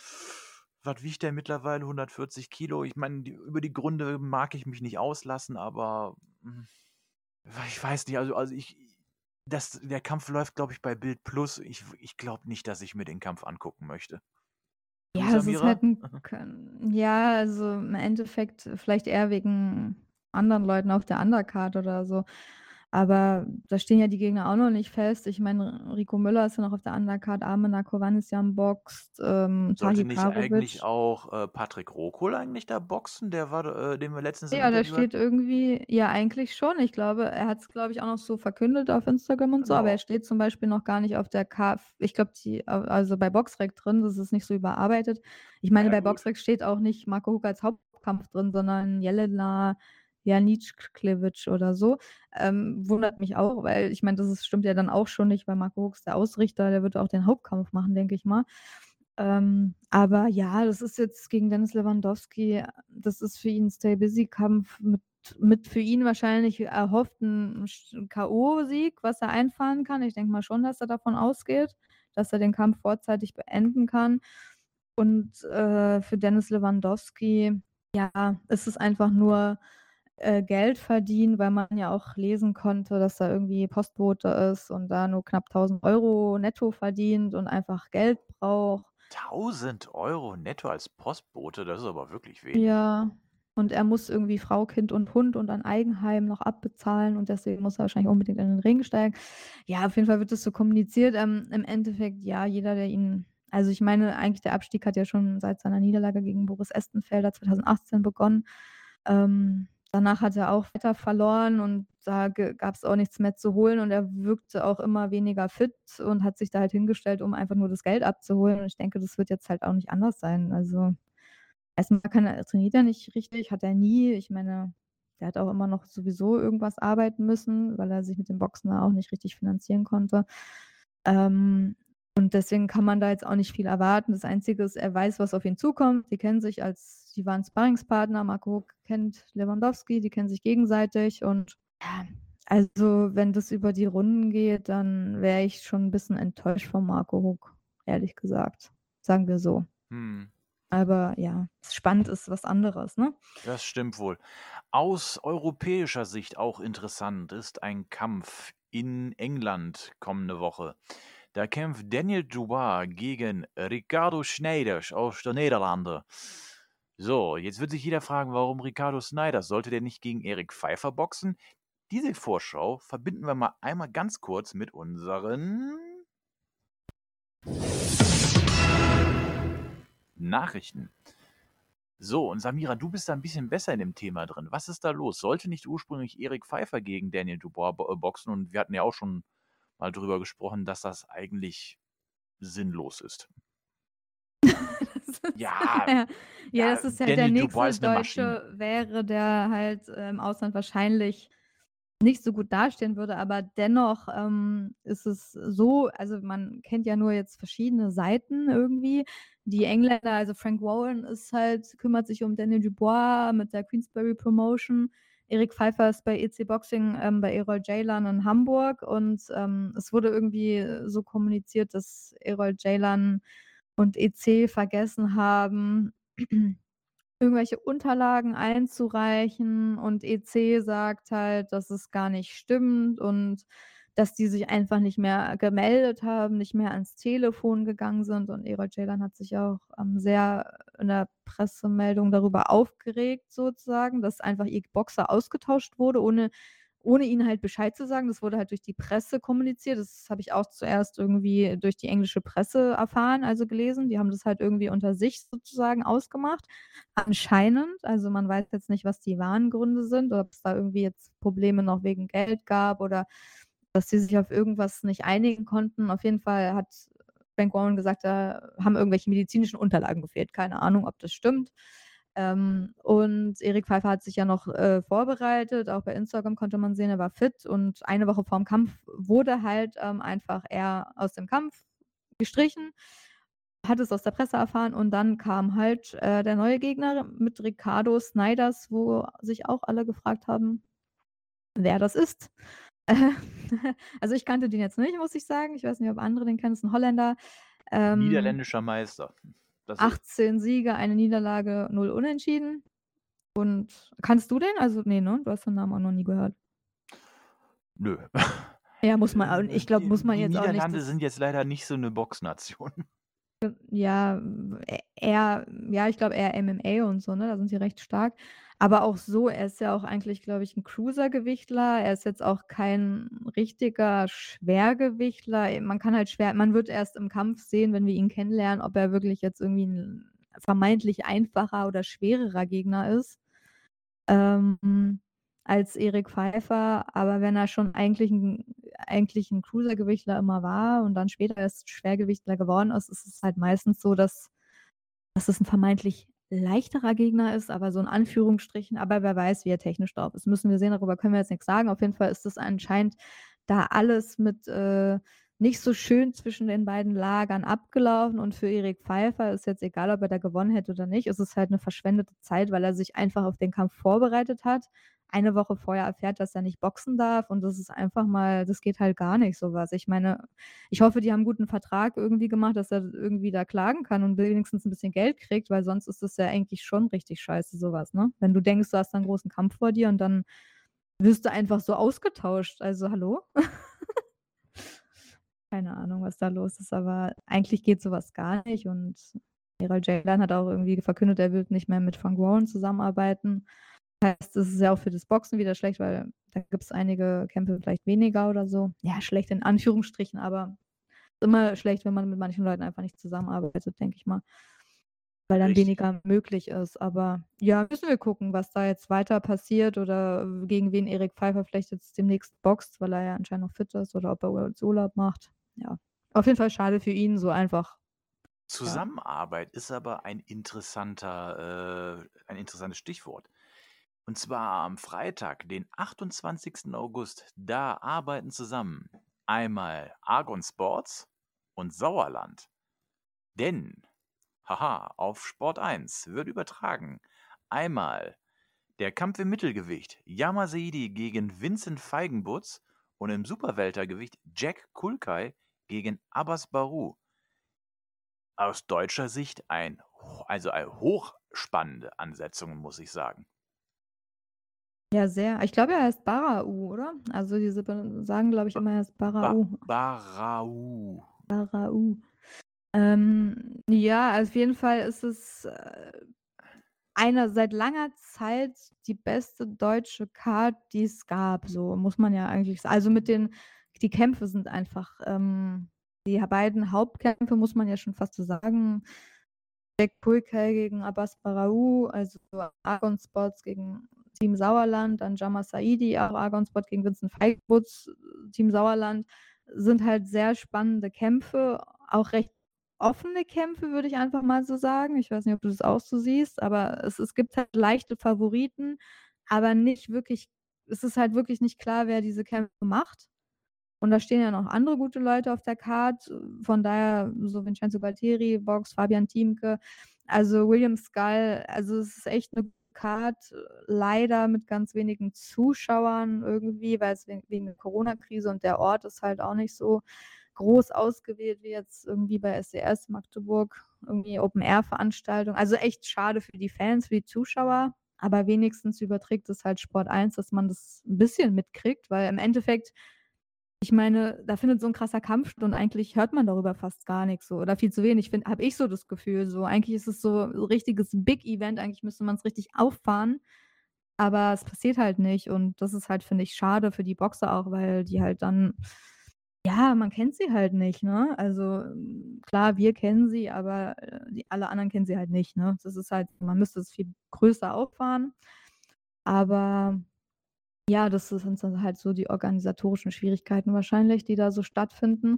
[SPEAKER 2] Was wiegt der mittlerweile? hundertvierzig Kilo. Ich meine, die über die Gründe mag ich mich nicht auslassen, aber, hm, ich weiß nicht, also also ich das der Kampf läuft, glaube ich, bei Bild Plus. Ich w ich glaube nicht, dass ich mir den Kampf angucken möchte. Du,
[SPEAKER 3] Ja, das ist
[SPEAKER 2] Samira?
[SPEAKER 3] halt 'n k ja, also im Endeffekt vielleicht eher wegen anderen Leuten auf der Undercard oder so. Aber da stehen ja die Gegner auch noch nicht fest. Ich meine, Rico Müller ist ja noch auf der Undercard, Armen Hovhannisyan boxt, ähm,
[SPEAKER 2] Sollte
[SPEAKER 3] Tahi
[SPEAKER 2] nicht eigentlich
[SPEAKER 3] Kharovic
[SPEAKER 2] auch, äh, Patrick Rohkohl eigentlich da boxen? Der war do äh, den wir letztens im
[SPEAKER 3] Ja, der
[SPEAKER 2] Interview
[SPEAKER 3] steht
[SPEAKER 2] hatten.
[SPEAKER 3] irgendwie ja, eigentlich schon. Ich glaube, er hat's, glaube ich, auch noch so verkündet auf Instagram und so, aber er
[SPEAKER 2] Genau.
[SPEAKER 3] steht zum Beispiel noch gar nicht auf der Ka ich glaube, die a also bei Boxrec drin, das ist nicht so überarbeitet. Ich meine,
[SPEAKER 2] Ja,
[SPEAKER 3] bei
[SPEAKER 2] gut.
[SPEAKER 3] Boxrec steht auch nicht Marco Huck als Hauptkampf drin, sondern Jelena Janickiewicz oder so. Ähm, wundert mich auch, weil ich meine, das ist stimmt ja dann auch schon nicht, weil Marco Huck ist der Ausrichter, der wird auch den Hauptkampf machen, denke ich mal. Ähm, aber ja, das ist jetzt gegen Dennis Lewandowski das ist für ihn 'n Stay-Busy-Kampf mit mit für ihn wahrscheinlich erhofften sch K O-Sieg, was er einfahren kann. Ich denke mal schon, dass er davon ausgeht, dass er den Kampf vorzeitig beenden kann. Und, äh, für Dennis Lewandowski, ja, ist es einfach nur, äh, Geld verdienen, weil man ja auch lesen konnte, dass er irgendwie Postbote ist und da nur knapp tausend Euro netto verdient und einfach Geld braucht.
[SPEAKER 2] tausend Euro netto als Postbote, das ist aber wirklich wenig.
[SPEAKER 3] Ja, und er muss irgendwie Frau, Kind und Hund und ein Eigenheim noch abbezahlen und deswegen muss er wahrscheinlich unbedingt in den Ring steigen. Ja, auf jeden Fall wird das so kommuniziert. Ähm, im Endeffekt, ja, jeder, der ihn also, ich meine, eigentlich der Abstieg hat ja schon seit seiner Niederlage gegen Boris Esstenfelder zweitausendachtzehn begonnen. Ähm, danach hat er auch weiter verloren und da ge gab's auch nichts mehr zu holen und er wirkte auch immer weniger fit und hat sich da halt hingestellt, um einfach nur das Geld abzuholen und ich denke, das wird jetzt halt auch nicht anders sein. Also, erst mal kann er trainiert er nicht richtig, hat er nie. Ich meine, der hat auch immer noch sowieso irgendwas arbeiten müssen, weil er sich mit dem Boxen da auch nicht richtig finanzieren konnte. Ähm, und deswegen kann man da jetzt auch nicht viel erwarten. Das Einzige ist, er weiß, was auf ihn zukommt. Die kennen sich als die waren Sparringspartner. Marco Huck kennt Lewandowski, die kennen sich gegenseitig und ja, also, wenn das über die Runden geht, dann wäre ich schon 'n bisschen enttäuscht von Marco Huck, ehrlich gesagt, sagen wir so.
[SPEAKER 2] Mhm.
[SPEAKER 3] Aber ja, spannend ist was anderes, ne?
[SPEAKER 2] Das stimmt wohl. Aus europäischer Sicht auch interessant ist ein Kampf in England kommende Woche. Da kämpft Daniel Dubois gegen Ricardo Snijders aus der Niederlande. So, jetzt wird sich jeder fragen, warum Ricardo Snijders? Sollte der nicht gegen Erik Pfeifer boxen? Diese Vorschau verbinden wir mal einmal ganz kurz mit unseren Nachrichten. So, und Samira, du bist da 'n bisschen besser in dem Thema drin. Was ist da los? Sollte nicht ursprünglich Erik Pfeifer gegen Daniel Dubois bo äh, boxen? Und wir hatten ja auch schon mal drüber gesprochen, dass das eigentlich sinnlos ist.
[SPEAKER 3] Das ist
[SPEAKER 2] Ja,
[SPEAKER 3] ja ja,
[SPEAKER 2] ja,
[SPEAKER 3] das ist halt der
[SPEAKER 2] Daniel Dubois
[SPEAKER 3] nächste
[SPEAKER 2] ist 'ne Maschine.
[SPEAKER 3] Deutsche wäre, der halt, äh, im Ausland wahrscheinlich nicht so gut dastehen würde, aber dennoch, ähm, ist es so also, man kennt ja nur jetzt verschiedene Seiten irgendwie. Die Engländer also, Frank Warren ist halt kümmert sich um Daniel Dubois mit der Queensberry Promotion. Erik Pfeifer ist bei E C Boxing, ähm, bei Errol Ceylan in Hamburg und, ähm, es wurde irgendwie so kommuniziert, dass Errol Ceylan und E C vergessen haben, irgendwelche Unterlagen einzureichen und E C sagt halt, dass es gar nicht stimmt und dass die sich einfach nicht mehr gemeldet haben, nicht mehr ans Telefon gegangen sind und Errol Ceylan hat sich auch, ähm, sehr in der Pressemeldung darüber aufgeregt sozusagen, dass einfach ihr Boxer ausgetauscht wurde, ohne ohne ihnen halt Bescheid zu sagen. Das wurde halt durch die Presse kommuniziert. Das habe ich auch zuerst irgendwie durch die englische Presse erfahren, also gelesen. Die haben das halt irgendwie unter sich sozusagen ausgemacht, anscheinend. Also, man weiß jetzt nicht, was die wahren Gründe sind oder ob's da irgendwie jetzt Probleme noch wegen Geld gab oder dass sie sich auf irgendwas nicht einigen konnten. Auf jeden Fall hat Frank Warren gesagt, da haben irgendwelche medizinischen Unterlagen gefehlt. Keine Ahnung, ob das stimmt. Ähm, und Erik Pfeifer hat sich ja noch, äh, vorbereitet. Auch bei Instagram konnte man sehen, er war fit und eine Woche vorm Kampf wurde halt, ähm, einfach er aus dem Kampf gestrichen, hat es aus der Presse erfahren und dann kam halt, äh, der neue Gegner mit Ricardo Snijders, wo sich auch alle gefragt haben, wer das ist. Also, ich kannte den jetzt nicht, muss ich sagen. Ich weiß nicht, ob andere den kennen, ist 'n Holländer. Ähm
[SPEAKER 2] Niederländischer Meister. Das ist
[SPEAKER 3] achtzehn Siege, eine Niederlage, null Unentschieden. Und kannst du den? Also, ne, ne? Du hast den Namen auch noch nie gehört.
[SPEAKER 2] Nö.
[SPEAKER 3] Ja, muss man au ich glaube,
[SPEAKER 2] Die
[SPEAKER 3] muss man
[SPEAKER 2] die
[SPEAKER 3] jetzt auch nicht
[SPEAKER 2] Niederlande
[SPEAKER 3] das
[SPEAKER 2] sind jetzt leider nicht so 'ne Boxnation.
[SPEAKER 3] Ja, e eher ja, ich glaube eher M M A und so, ne? Da sind sie recht stark. Aber auch so, er ist ja auch eigentlich, glaube ich, 'n Cruisergewichtler. Er ist jetzt auch kein richtiger Schwergewichtler. Äh, man kann halt schwer man wird erst im Kampf sehen, wenn wir ihn kennenlernen, ob er wirklich jetzt irgendwie 'n vermeintlich einfacher oder schwererer Gegner ist, ähm, als Erik Pfeifer. Aber wenn er schon eigentlich 'n eigentlich 'n Cruisergewichtler immer war und dann später erst Schwergewichtler geworden ist, ist es halt meistens so, dass dass es 'n vermeintlich leichterer Gegner ist, aber so in Anführungsstrichen. Aber wer weiß, wie er technisch drauf ist. Müssen wir sehen, darüber können wir jetzt nix sagen. Auf jeden Fall ist das anscheinend da alles mit, äh nicht so schön zwischen den beiden Lagern abgelaufen und für Erik Pfeiffer ist jetzt egal, ob er da gewonnen hätte oder nicht, es ist halt 'ne verschwendete Zeit, weil er sich einfach auf den Kampf vorbereitet hat. Eine Woche vorher erfährt, dass er nicht boxen darf und das ist einfach mal das geht halt gar nicht so was. Ich meine, ich hoffe, die haben 'n guten Vertrag irgendwie gemacht, dass er irgendwie da klagen kann und wenigstens 'n bisschen Geld kriegt, weil sonst ist das ja eigentlich schon richtig scheiße so was, ne? Wenn du denkst, du hast da 'n großen Kampf vor dir und dann wirst du einfach so ausgetauscht. Also, hallo? Keine Ahnung, was da los ist, aber eigentlich geht so was gar nicht und Meral Ceylan hat auch irgendwie verkündet, er wird nicht mehr mit Frank Warren zusammenarbeiten. Heißt, das ist ja auch für das Boxen wieder schlecht, weil da gibt's einige Kämpfe vielleicht weniger oder so. Ja, schlecht in Anführungsstrichen, aber immer schlecht, wenn man mit manchen Leuten einfach nicht zusammenarbeitet, denke ich mal, weil dann
[SPEAKER 2] Richtig.
[SPEAKER 3] weniger möglich ist. Aber ja, müssen wir gucken, was da jetzt weiter passiert oder gegen wen Erik Pfeiffer vielleicht jetzt demnächst boxt, weil er ja anscheinend noch fit ist oder ob er jetzt Urlaub macht. Ja. Auf jeden Fall schade für ihn, so einfach. Ja.
[SPEAKER 2] Zusammenarbeit ist aber ein interessanter äh, ein interessantes Stichwort. Und zwar am Freitag, den achtundzwanzigsten August, da arbeiten zusammen einmal Argon Sports und Sauerland. Denn, haha, auf Sport eins wird übertragen einmal der Kampf im Mittelgewicht Yama Saidi gegen Vincent Feigenbutz und im Superweltergewicht Jack Kulkai gegen Abbas Baru. Aus deutscher Sicht ein also ein hochspannende Ansetzungen, muss ich sagen.
[SPEAKER 3] Ja, sehr. Ich glaube, er heißt Barau, oder? Also, diese be sagen, glaube ich,
[SPEAKER 2] Ba
[SPEAKER 3] immer, er heißt
[SPEAKER 2] Ba
[SPEAKER 3] Barau.
[SPEAKER 2] Barau.
[SPEAKER 3] Barau. Ähm, ja, also auf jeden Fall ist es, äh, eine seit langer Zeit die beste deutsche Card, die es gab, so muss man ja eigentlich sa also, mit den die Kämpfe sind einfach, ähm die beiden Hauptkämpfe, muss man ja schon fast so sagen, Jack Kulkai gegen Abbas Barau, also Argon Sports gegen Team Sauerland, dann Yama Saidi, auch Argon Sport gegen Vincent Feigenbutz, Team Sauerland, sind halt sehr spannende Kämpfe, auch recht offene Kämpfe, würde ich einfach mal so sagen. Ich weiß nicht, ob du das auch so siehst, aber es es gibt halt leichte Favoriten, aber nicht wirklich es ist halt wirklich nicht klar, wer diese Kämpfe macht. Und da stehen ja noch andere gute Leute auf der Card, von daher so Vincenzo Gualtieri, Box, Fabian Thiemke, also William Skull, also es ist echt 'ne Card, leider mit ganz wenigen Zuschauern irgendwie, weil's we wegen der Corona-Krise und der Ort ist halt auch nicht so groß ausgewählt wie jetzt irgendwie bei S C S Magdeburg, irgendwie Open-Air-Veranstaltung. Also, echt schade für die Fans, für die Zuschauer, aber wenigstens überträgt es halt Sport eins, dass man das 'n bisschen mitkriegt, weil im Endeffekt ich meine, da findet so 'n krasser Kampf statt und eigentlich hört man darüber fast gar nix so oder viel zu wenig, finde habe ich so das Gefühl so. Eigentlich ist es so richtiges Big Event, eigentlich müsste man's richtig auffahren, aber es passiert halt nicht und das ist halt, finde ich, schade für die Boxer auch, weil die halt dann ja, man kennt sie halt nicht, ne? Also, klar, wir kennen sie, aber, äh, die alle anderen kennen sie halt nicht, ne? Das ist halt man müsste es viel größer auffahren. Aber ja, das sind dann halt so die organisatorischen Schwierigkeiten wahrscheinlich, die da so stattfinden.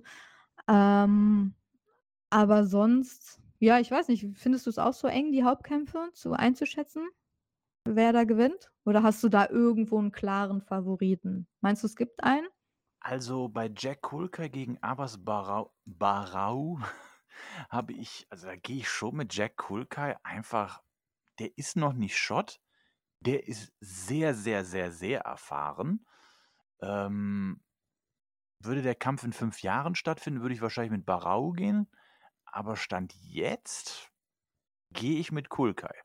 [SPEAKER 3] Ähm, aber sonst ja, ich weiß nicht, findest du's auch so eng, die Hauptkämpfe so einzuschätzen, wer da gewinnt? Oder hast du da irgendwo 'n klaren Favoriten? Meinst du, es gibt einen?
[SPEAKER 2] Also, bei Jack Kulkai gegen Abbas Barau Barau habe ich also, da gehe ich schon mit Jack Kulkai einfach der ist noch nicht Schott, der ist sehr, sehr, sehr, sehr erfahren. Ähm würde der Kampf in fünf Jahren stattfinden, würde ich wahrscheinlich mit Barau gehen, aber Stand jetzt gehe ich mit Kulkai.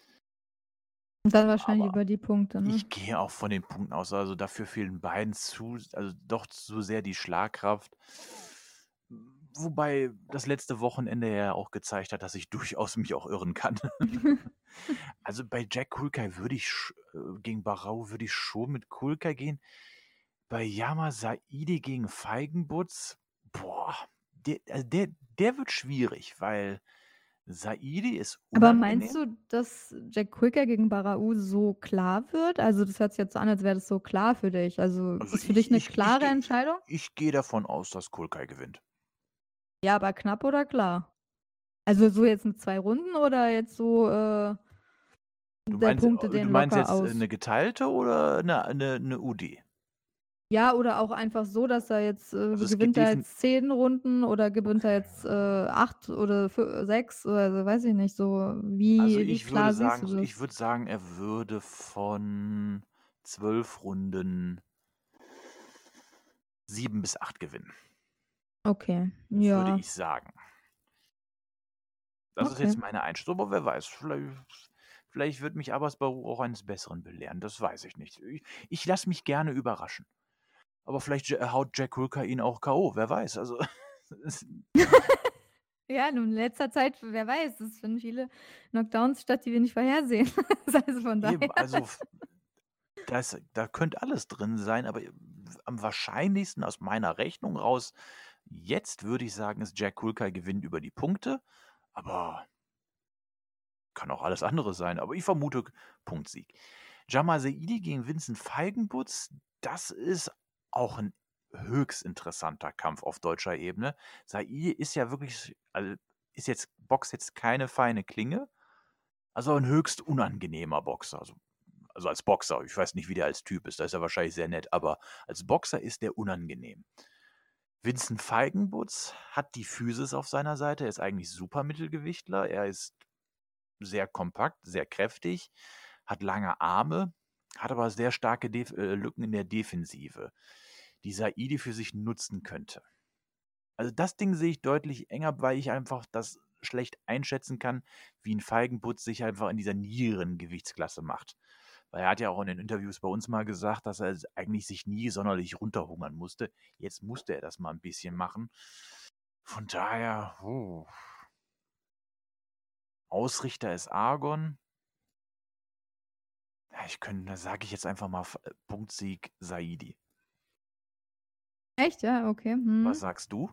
[SPEAKER 3] Und dann wahrscheinlich
[SPEAKER 2] Aber
[SPEAKER 3] über die Punkte, ne?
[SPEAKER 2] ich gehe auch von den Punkten aus, also, dafür fehlen beiden zu also, doch zu sehr die Schlagkraft. Wobei das letzte Wochenende ja auch gezeigt hat, dass ich durchaus mich auch irren kann. Also, bei Jack Kulkai würde ich sch äh, gegen Barau würde ich schon mit Kulkai gehen. Bei Yama Saidi gegen Feigenbutz, boah, der also, der der wird schwierig, weil Saidi ist
[SPEAKER 3] Aber meinst
[SPEAKER 2] unangenehm.
[SPEAKER 3] du, dass Jack Kulkai gegen Barau so klar wird? Also, das hört sich jetzt so an, als wäre das so klar für dich. Also,
[SPEAKER 2] Also,
[SPEAKER 3] ist für dich
[SPEAKER 2] ich
[SPEAKER 3] 'ne
[SPEAKER 2] ich ich
[SPEAKER 3] klare
[SPEAKER 2] gehe
[SPEAKER 3] Entscheidung?
[SPEAKER 2] ich gehe davon aus, dass Kulkai gewinnt.
[SPEAKER 3] Ja, aber knapp oder klar? Also, so jetzt mit zwei Runden oder jetzt so, äh
[SPEAKER 2] Du
[SPEAKER 3] der
[SPEAKER 2] meinst
[SPEAKER 3] punktet
[SPEAKER 2] äh, du
[SPEAKER 3] den
[SPEAKER 2] meinst
[SPEAKER 3] locker
[SPEAKER 2] jetzt, äh,
[SPEAKER 3] aus?
[SPEAKER 2] 'ne geteilte oder 'ne 'ne 'ne U D?
[SPEAKER 3] Ja, oder auch einfach so, dass er jetzt äh,
[SPEAKER 2] Also, es
[SPEAKER 3] gewinnt
[SPEAKER 2] geht
[SPEAKER 3] er
[SPEAKER 2] defin
[SPEAKER 3] jetzt zehn Runden oder gewinnt er
[SPEAKER 2] okay.
[SPEAKER 3] jetzt, äh, acht oder fü sechs oder so, weiß ich nicht so.
[SPEAKER 2] Also,
[SPEAKER 3] Wie wie
[SPEAKER 2] ich würde
[SPEAKER 3] klar siehst
[SPEAKER 2] sagen
[SPEAKER 3] du
[SPEAKER 2] so ich
[SPEAKER 3] das?
[SPEAKER 2] würde sagen, er würde von zwölf Runden sieben bis acht gewinnen.
[SPEAKER 3] Okay,
[SPEAKER 2] Würde
[SPEAKER 3] ja.
[SPEAKER 2] ich sagen. Das ist
[SPEAKER 3] Okay.
[SPEAKER 2] jetzt meine Einschätzung, aber wer weiß, viellei vielleicht wird mich Abbas Baruch auch eines Besseren belehren, das weiß ich nicht. I ich lasse mich gerne überraschen. Aber vielleicht j haut Jack Kulka ihn auch K O, wer weiß. Also, es
[SPEAKER 3] Ja, nun in letzter Zeit, wer weiß, es finden viele Knockdowns statt, die wir nicht vorhersehen. Also, von
[SPEAKER 2] Eben,
[SPEAKER 3] daher.
[SPEAKER 2] also f das da könnte alles drin sein, aber w am wahrscheinlichsten aus meiner Rechnung raus jetzt würde ich sagen, ist Jack Kulka gewinnt über die Punkte, aber kann auch alles andere sein, aber ich vermute K Punktsieg. Jamal Saidi gegen Vincent Feigenbutz, das ist auch 'n höchst interessanter Kampf auf deutscher Ebene. Saidi ist ja wirklich also, ist jetzt boxt jetzt keine feine Klinge, also 'n höchst unangenehmer Boxer, also also als Boxer. Ich weiß nicht, wie der als Typ ist, da ist er wahrscheinlich sehr nett, aber als Boxer ist der unangenehm. Vincent Feigenbutz hat die Physis auf seiner Seite, er ist eigentlich Supermittelgewichtler. Er ist sehr kompakt, sehr kräftig, hat lange Arme, hat aber sehr starke Def äh, Lücken in der Defensive, die Saidi für sich nutzen könnte. Also, das Ding sehe ich deutlich enger, weil ich einfach das schlecht einschätzen kann, wie 'n Feigenbutz sich einfach in dieser niedrigeren Gewichtsklasse macht. Weil er hat ja auch in den Interviews bei uns mal gesagt, dass er s eigentlich sich nie sonderlich runterhungern musste. Jetzt musste er das mal 'n bisschen machen. Von daher, hu Ausrichter ist Argon. Ja, ich könn da sage ich jetzt einfach mal F äh, Punktsieg Saidi.
[SPEAKER 3] Echt, ja, okay,
[SPEAKER 2] Was
[SPEAKER 3] mhm.
[SPEAKER 2] sagst du?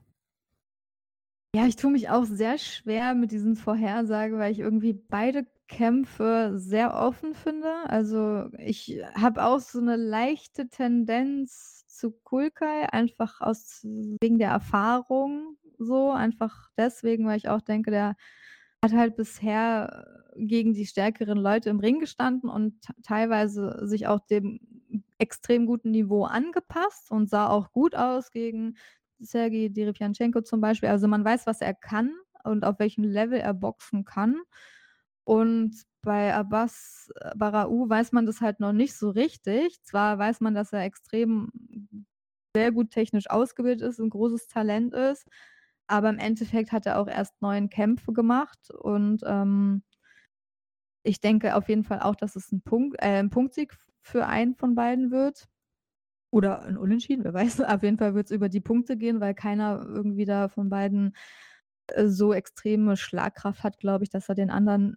[SPEAKER 3] Ja, ich tue mich auch sehr schwer mit diesen Vorhersagen, weil ich irgendwie beide Kämpfe sehr offen finde. Also, ich habe auch so 'ne leichte Tendenz zu Kulkai, einfach aus wegen der Erfahrung so, einfach deswegen, weil ich auch denke, der hat halt bisher gegen die stärkeren Leute im Ring gestanden und t teilweise sich auch dem extrem guten Niveau angepasst und sah auch gut aus gegen Sergei Derevjanchenko zum Beispiel. Also, man weiß, was er kann und auf welchem Level er boxen kann. Und bei Abbas, äh, Barao weiß man das halt noch nicht so richtig. Zwar weiß man, dass er extrem sehr gut technisch ausgebildet ist, 'n großes Talent ist, aber im Endeffekt hat er auch erst neun Kämpfe gemacht und, ähm ich denke auf jeden Fall auch, dass es 'n Punkt äh, 'n Punktsieg f für einen von beiden wird oder 'n Unentschieden, wer weiß. Auf jeden Fall wird's über die Punkte gehen, weil keiner irgendwie da von beiden, äh, so extreme Schlagkraft hat, glaube ich, dass er den anderen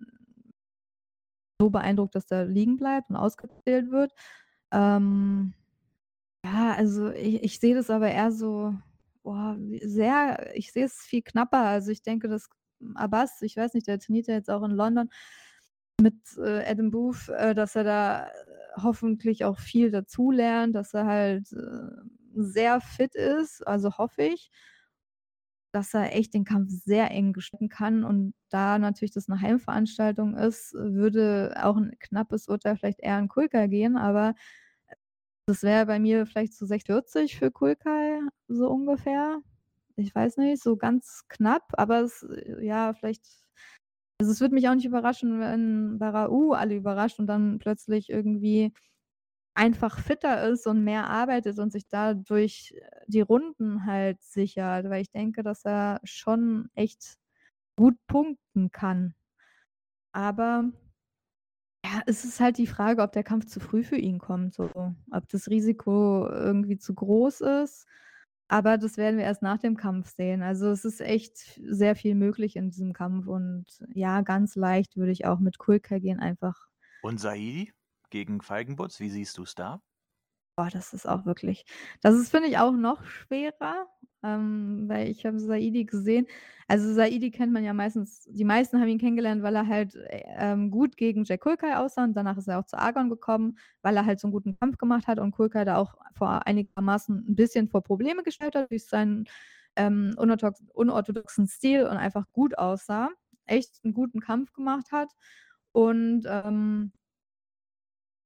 [SPEAKER 3] so beeindruckt, dass der liegen bleibt und ausgezählt wird. Ähm, ja, also, i ich sehe das aber eher so, boah, w sehr ich sehe es viel knapper. Also, ich denke, dass Abbas ich weiß nicht, der trainiert ja jetzt auch in London mit, äh, Adam Booth, äh, dass er da hoffentlich auch viel dazulernt, dass er halt, äh, sehr fit ist, also hoffe ich dass er echt den Kampf sehr eng gestalten kann und da natürlich das 'ne Heimveranstaltung ist, würde auch 'n knappes Urteil vielleicht eher an Kulkai gehen, aber das wäre bei mir vielleicht so sechzig vierzig für Kulkai, so ungefähr. Ich weiß nicht, so ganz knapp, aber es ja, vielleicht also, es würde mich auch nicht überraschen, wenn Barao alle überrascht und dann plötzlich irgendwie einfach fitter ist und mehr arbeitet und sich dadurch die Runden halt sichert, weil ich denke, dass er schon echt gut punkten kann. Aber ja, es ist halt die Frage, ob der Kampf zu früh für ihn kommt so, ob das Risiko irgendwie zu groß ist, aber das werden wir erst nach dem Kampf sehen. Also, es ist echt sehr viel möglich in diesem Kampf und ja, ganz leicht würde ich auch mit Kulkai gehen einfach.
[SPEAKER 2] Und Saidi gegen Feigenbutz, wie siehst du's da?
[SPEAKER 3] Boah, das ist auch wirklich das ist, finde ich, auch noch schwerer, ähm, weil ich habe Saidi gesehen. Also, Saidi kennt man ja meistens die meisten haben ihn kennengelernt, weil er halt, äh, ähm, gut gegen Jack Kulkai aussah und danach ist er auch zu Argon gekommen, weil er halt so 'n guten Kampf gemacht hat und Kulkai da auch vor einigermaßen 'n bisschen vor Probleme gestellt hat durch seinen, ähm, unorthox unorthodoxen Stil und einfach gut aussah, echt 'n guten Kampf gemacht hat und, ähm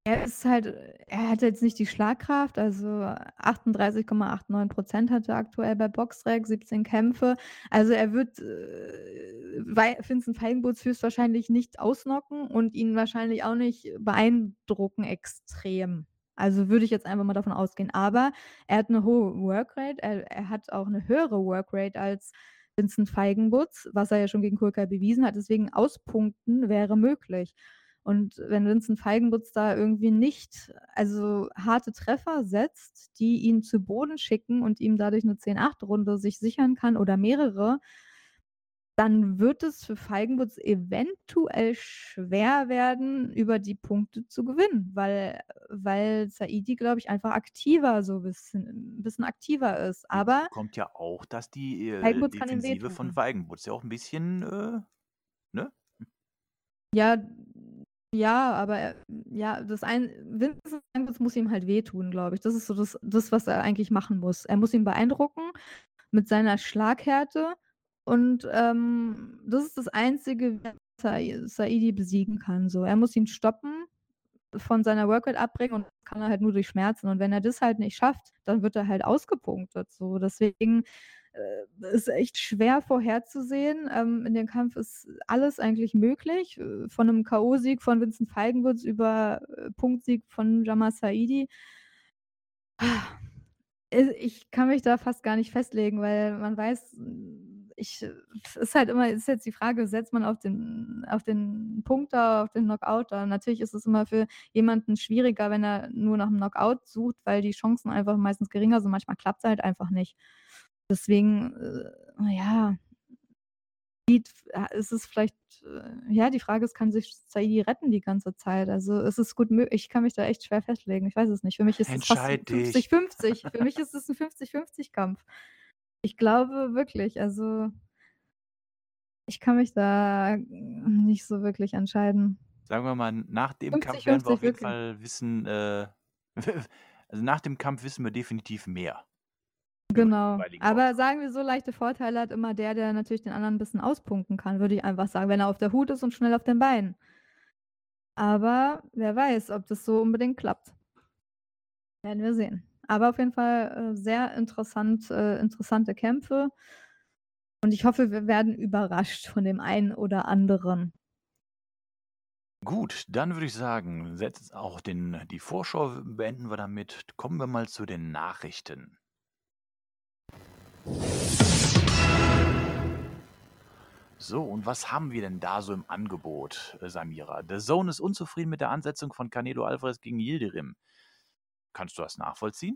[SPEAKER 3] Er ist halt er hat jetzt nicht die Schlagkraft, also achtunddreißig Komma neunundachtzig hat er aktuell bei Boxrec, siebzehn Kämpfe. Also, er wird, äh, wei Vincent Feigenbutz höchstwahrscheinlich nicht ausknocken und ihn wahrscheinlich auch nicht beeindrucken extrem. Also, würde ich jetzt einfach mal davon ausgehen. Aber er hat 'ne hohe Workrate, er er hat auch 'ne höhere Workrate als Vincent Feigenbutz, was er ja schon gegen Kulkai bewiesen hat. Deswegen auspunkten wäre möglich. Und wenn Vincent Feigenbutz da irgendwie nicht also harte Treffer setzt, die ihn zu Boden schicken und ihm dadurch 'ne zehn acht Runde sich sichern kann oder mehrere dann wird es für Feigenbutz eventuell schwer werden, über die Punkte zu gewinnen, weil weil Saidi, glaube ich, einfach aktiver so bisschen bisschen aktiver ist.
[SPEAKER 2] Hinzu
[SPEAKER 3] Aber
[SPEAKER 2] kommt ja auch, dass die, äh,
[SPEAKER 3] Feigenbutz kann ihm
[SPEAKER 2] Defensive von
[SPEAKER 3] wehtun.
[SPEAKER 2] Feigenbutz ja auch 'n bisschen, äh, ne?
[SPEAKER 3] Ja, ja, aber er ja, das ein Vincent Feigenbutz muss ihm halt wehtun, glaube ich. Das ist so das das, was er eigentlich machen muss. Er muss ihn beeindrucken mit seiner Schlaghärte und, ähm, das ist das Einzige, was Sai Saidi besiegen kann so. Er muss ihn stoppen, von seiner Workrate abbringen und das kann er halt nur durch Schmerzen. Und wenn er das halt nicht schafft, dann wird er halt ausgepunktet so. Deswegen, äh, ist echt schwer vorherzusehen. Ähm, in dem Kampf ist alles eigentlich möglich, äh, von 'nem K O-Sieg von Vincent Feigenbutz über, äh, Punktsieg von Jamal Saidi. Äh, ich kann mich da fast gar nicht festlegen, weil man weiß ich es ist halt immer ist jetzt die Frage, setzt man auf den auf den Punkter, auf den Knockouter? Natürlich ist es immer für jemanden schwieriger, wenn er nur nach 'm Knockout sucht, weil die Chancen einfach meistens geringer sind. Manchmal klappt's halt einfach nicht. Deswegen, äh, ja ist es vielleicht äh, ja, die Frage ist, kann sich Saidi retten die ganze Zeit? Also, es ist gut mög ich kann mich da echt schwer festlegen. Ich weiß es nicht. Für mich ist es fast
[SPEAKER 2] Entscheid dich.
[SPEAKER 3] fünfzig fünfzig. Für mich ist es 'n fünfzig fünfzig Kampf. Ich glaube wirklich, also ich kann mich da nicht so wirklich entscheiden.
[SPEAKER 2] Sagen wir mal, nach dem
[SPEAKER 3] fünfzig
[SPEAKER 2] Kampf werden wir
[SPEAKER 3] fünfzig,
[SPEAKER 2] auf jeden
[SPEAKER 3] wirklich.
[SPEAKER 2] Fall wissen, äh also nach dem Kampf wissen wir definitiv mehr über den
[SPEAKER 3] Genau.
[SPEAKER 2] jeweiligen
[SPEAKER 3] Aber
[SPEAKER 2] Boxer.
[SPEAKER 3] sagen wir so, leichte Vorteile hat immer der, der natürlich den anderen 'n bisschen auspunkten kann, würde ich einfach sagen, wenn er auf der Hut ist und schnell auf den Beinen. Aber wer weiß, ob das so unbedingt klappt. Werden wir sehen. Aber auf jeden Fall, äh, sehr interessant äh, interessante Kämpfe. Und ich hoffe, wir werden überrascht von dem einen oder anderen.
[SPEAKER 2] Gut, dann würde ich sagen, setzt auch den die Vorschau beenden wir damit. Kommen wir mal zu den Nachrichten. So, und was haben wir denn da so im Angebot, äh, Samira? DAZN ist unzufrieden mit der Ansetzung von Canelo Alvarez gegen Yildirim. Kannst du das nachvollziehen?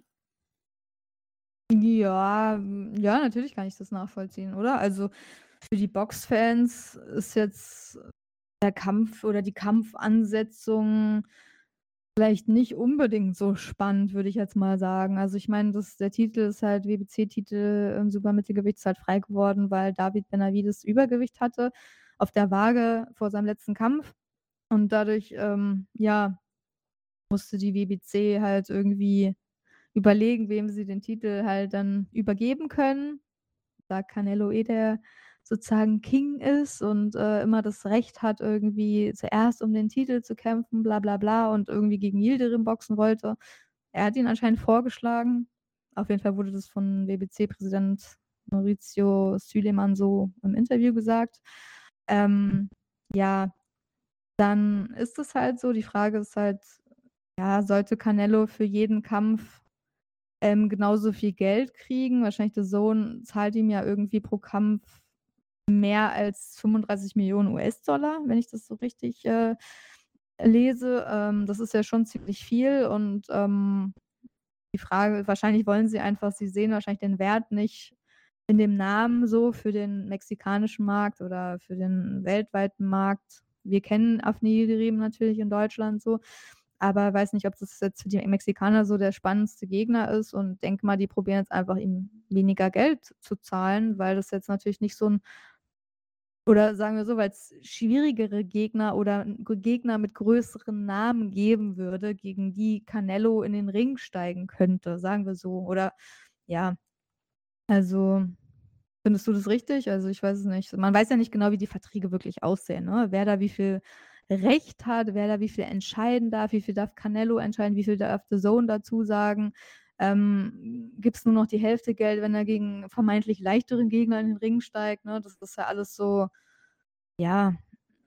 [SPEAKER 3] Ja, hm, ja, natürlich kann ich das nachvollziehen, oder? Also, für die Boxfans ist jetzt der Kampf oder die Kampfansetzung vielleicht nicht unbedingt so spannend, würde ich jetzt mal sagen. Also, ich meine, das der Titel ist halt WBC-Titel im Supermittelgewicht ist halt frei geworden, weil David Benavidez Übergewicht hatte auf der Waage vor seinem letzten Kampf. Und dadurch, ähm, ja, musste die WBC halt irgendwie überlegen, wem sie den Titel halt dann übergeben können, da Canelo eh der sozusagen King ist und, äh, immer das Recht hat, irgendwie zuerst um den Titel zu kämpfen, bla bla bla und irgendwie gegen Yildirim boxen wollte. Er hat ihn anscheinend vorgeschlagen. Auf jeden Fall wurde das von WBC-Präsident Mauricio Süleyman so im Interview gesagt. Ähm, ja, dann ist es halt so die Frage ist halt, ja, sollte Canelo für jeden Kampf, ähm, genauso viel Geld kriegen? Wahrscheinlich DAZN zahlt ihm ja irgendwie pro Kampf mehr als fünfunddreißig Millionen US-Dollar, wenn ich das so richtig, äh, lese. Ähm, das ist ja schon ziemlich viel und, ähm, die Frage wahrscheinlich wollen sie einfach sie sehen wahrscheinlich den Wert nicht in dem Namen so für den mexikanischen Markt oder für den weltweiten Markt. Wir kennen Afni Yildirim natürlich in Deutschland so, aber weiß nicht, ob das jetzt für die Mexikaner so der spannendste Gegner ist und denke mal, die probieren jetzt einfach, ihm weniger Geld zu zahlen, weil das jetzt natürlich nicht so 'n oder sagen wir so, weil's schwierigere Gegner oder 'n G Gegner mit größeren Namen geben würde, gegen die Canelo in den Ring steigen könnte, sagen wir so. Oder ja, also, findest du das richtig? Also, ich weiß es nicht. Man weiß ja nicht genau, wie die Verträge wirklich aussehen, ne? Wer da wie viel Recht hat, wer da wie viel entscheiden darf, wie viel darf Canelo entscheiden, wie viel darf The Zone dazu sagen. Ähm, gibt's nur noch die Hälfte Geld, wenn er gegen vermeintlich leichteren Gegner in den Ring steigt, ne? Das ist ja alles so, ja,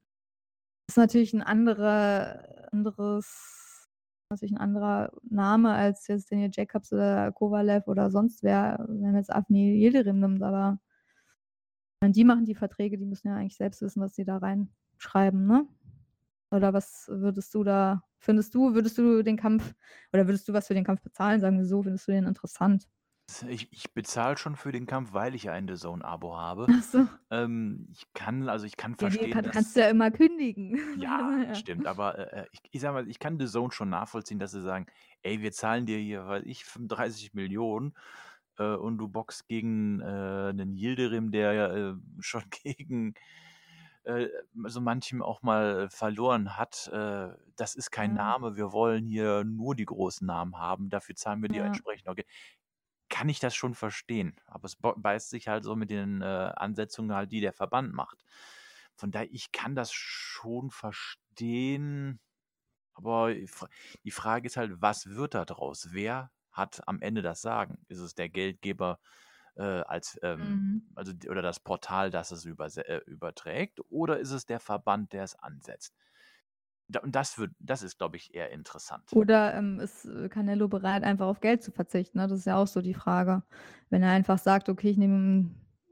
[SPEAKER 3] ist natürlich 'n anderer anderes natürlich 'n anderer Name als jetzt Daniel Jacobs oder Kovalev oder sonst wer, wenn man jetzt Avni Yildirim nimmt, aber ich meine, die machen die Verträge, die müssen ja eigentlich selbst wissen, was sie da reinschreiben, ne? Oder was würdest du da findest du würdest du den Kampf oder würdest du was für den Kampf bezahlen, sagen wir so? Findest du den interessant?
[SPEAKER 2] Ich ich bezahle schon für den Kampf, weil ich ein The Zone-Abo habe.
[SPEAKER 3] Ach so.
[SPEAKER 2] Ähm, ich kann also, ich kann
[SPEAKER 3] Ja, ne,
[SPEAKER 2] verstehen,
[SPEAKER 3] kann kannst du
[SPEAKER 2] dass
[SPEAKER 3] ja immer kündigen.
[SPEAKER 2] Ja,
[SPEAKER 3] Na ja.
[SPEAKER 2] stimmt, aber, äh, äh, ich ich sage mal, ich kann The Zone schon nachvollziehen, dass sie sagen: „Ey, wir zahlen dir hier, weiß ich, fünfunddreißig Millionen äh, und du boxst gegen, äh, 'nen Yildirim, der ja, äh, schon gegen, äh, so manchem auch mal verloren hat. Äh, das ist kein
[SPEAKER 3] Ja.
[SPEAKER 2] Name. Wir wollen hier nur die großen Namen haben. Dafür zahlen wir dir
[SPEAKER 3] Ja.
[SPEAKER 2] entsprechend auch Geld.“ Kann ich das schon verstehen, aber es bo beißt sich halt so mit den, äh, Ansetzungen halt, die der Verband macht. Von daher, ich kann das schon verstehen, aber die Fra die Frage ist halt, was wird da draus? Wer hat am Ende das Sagen? Ist es der Geldgeber, äh, als, ähm
[SPEAKER 3] Mhm.
[SPEAKER 2] also d oder das Portal, das es überse äh, überträgt, oder ist es der Verband, der es ansetzt? Da und das wird das ist, glaube ich, eher interessant.
[SPEAKER 3] Oder, ähm, ist, äh, Canelo bereit, einfach auf Geld zu verzichten, ne? Das ist ja auch so die Frage. Wenn er einfach sagt: „Okay, ich nehme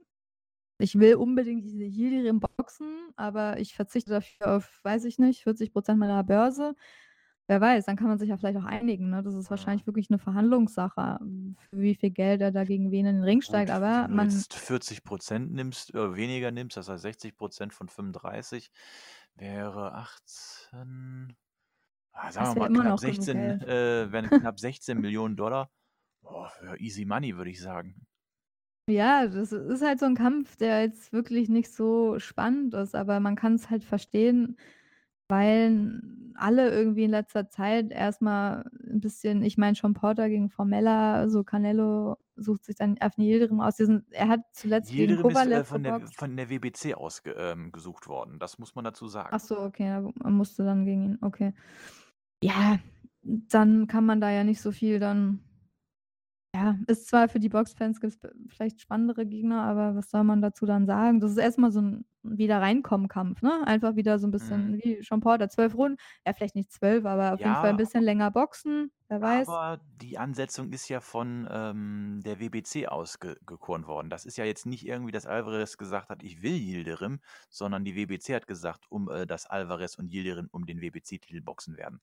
[SPEAKER 3] ich will unbedingt diese Yildirim boxen, aber ich verzichte dafür auf, weiß ich nicht, vierzig Prozent meiner Börse.“ Wer weiß, dann kann man sich ja vielleicht auch einigen, ne? Das ist
[SPEAKER 2] Mhm.
[SPEAKER 3] wahrscheinlich wirklich 'ne Verhandlungssache, für wie viel Geld er da gegen wen in den Ring steigt,
[SPEAKER 2] Gut,
[SPEAKER 3] aber
[SPEAKER 2] wenn du
[SPEAKER 3] man
[SPEAKER 2] jetzt vierzig Prozent nimmst oder weniger nimmst, das heißt sechzig Prozent von fünfunddreißig wäre achtzehn ah, sagen
[SPEAKER 3] Das
[SPEAKER 2] wir
[SPEAKER 3] wäre
[SPEAKER 2] mal
[SPEAKER 3] immer
[SPEAKER 2] knapp
[SPEAKER 3] noch genug
[SPEAKER 2] sechzehn
[SPEAKER 3] Geld.
[SPEAKER 2] äh, wären knapp sechzehn Millionen Dollar. Boah, ja, easy money, würde ich sagen.
[SPEAKER 3] Ja, das ist halt so 'n Kampf, der jetzt wirklich nicht so spannend ist, aber man kann's halt verstehen, weil alle irgendwie in letzter Zeit erst mal 'n bisschen ich meine, Sean Porter gegen Formella, so Canelo sucht sich dann Avni Yildirim aus. Die sind er hat zuletzt gegen
[SPEAKER 2] Yildirim ist, äh,
[SPEAKER 3] Kovalev
[SPEAKER 2] von der
[SPEAKER 3] geboxt.
[SPEAKER 2] von der W B C aus ge ähm, gesucht worden. Das muss man dazu
[SPEAKER 3] Ach
[SPEAKER 2] sagen.
[SPEAKER 3] so, okay, er er musste dann gegen ihn, okay. Ja, dann kann man da ja nicht so viel dann ja, ist zwar für die Boxfans gibt's b vielleicht spannendere Gegner, aber was soll man dazu dann sagen? Das ist erst mal so 'n Wieder-Reinkommen-Kampf, ne? Einfach wieder so 'n bisschen
[SPEAKER 2] Mhm.
[SPEAKER 3] wie Sean Porter, zwölf Runden. Ja, vielleicht nicht zwölf, aber auf jeden Fall 'n
[SPEAKER 2] Ja,
[SPEAKER 3] bisschen länger boxen, wer weiß.
[SPEAKER 2] aber die Ansetzung ist ja von, ähm, der W B C ausge gekoren worden. Das ist ja jetzt nicht irgendwie, dass Alvarez gesagt hat: „Ich will Yildirim“, sondern die W B C hat gesagt, um äh, dass Alvarez und Yildirim um den W B C-Titel boxen werden.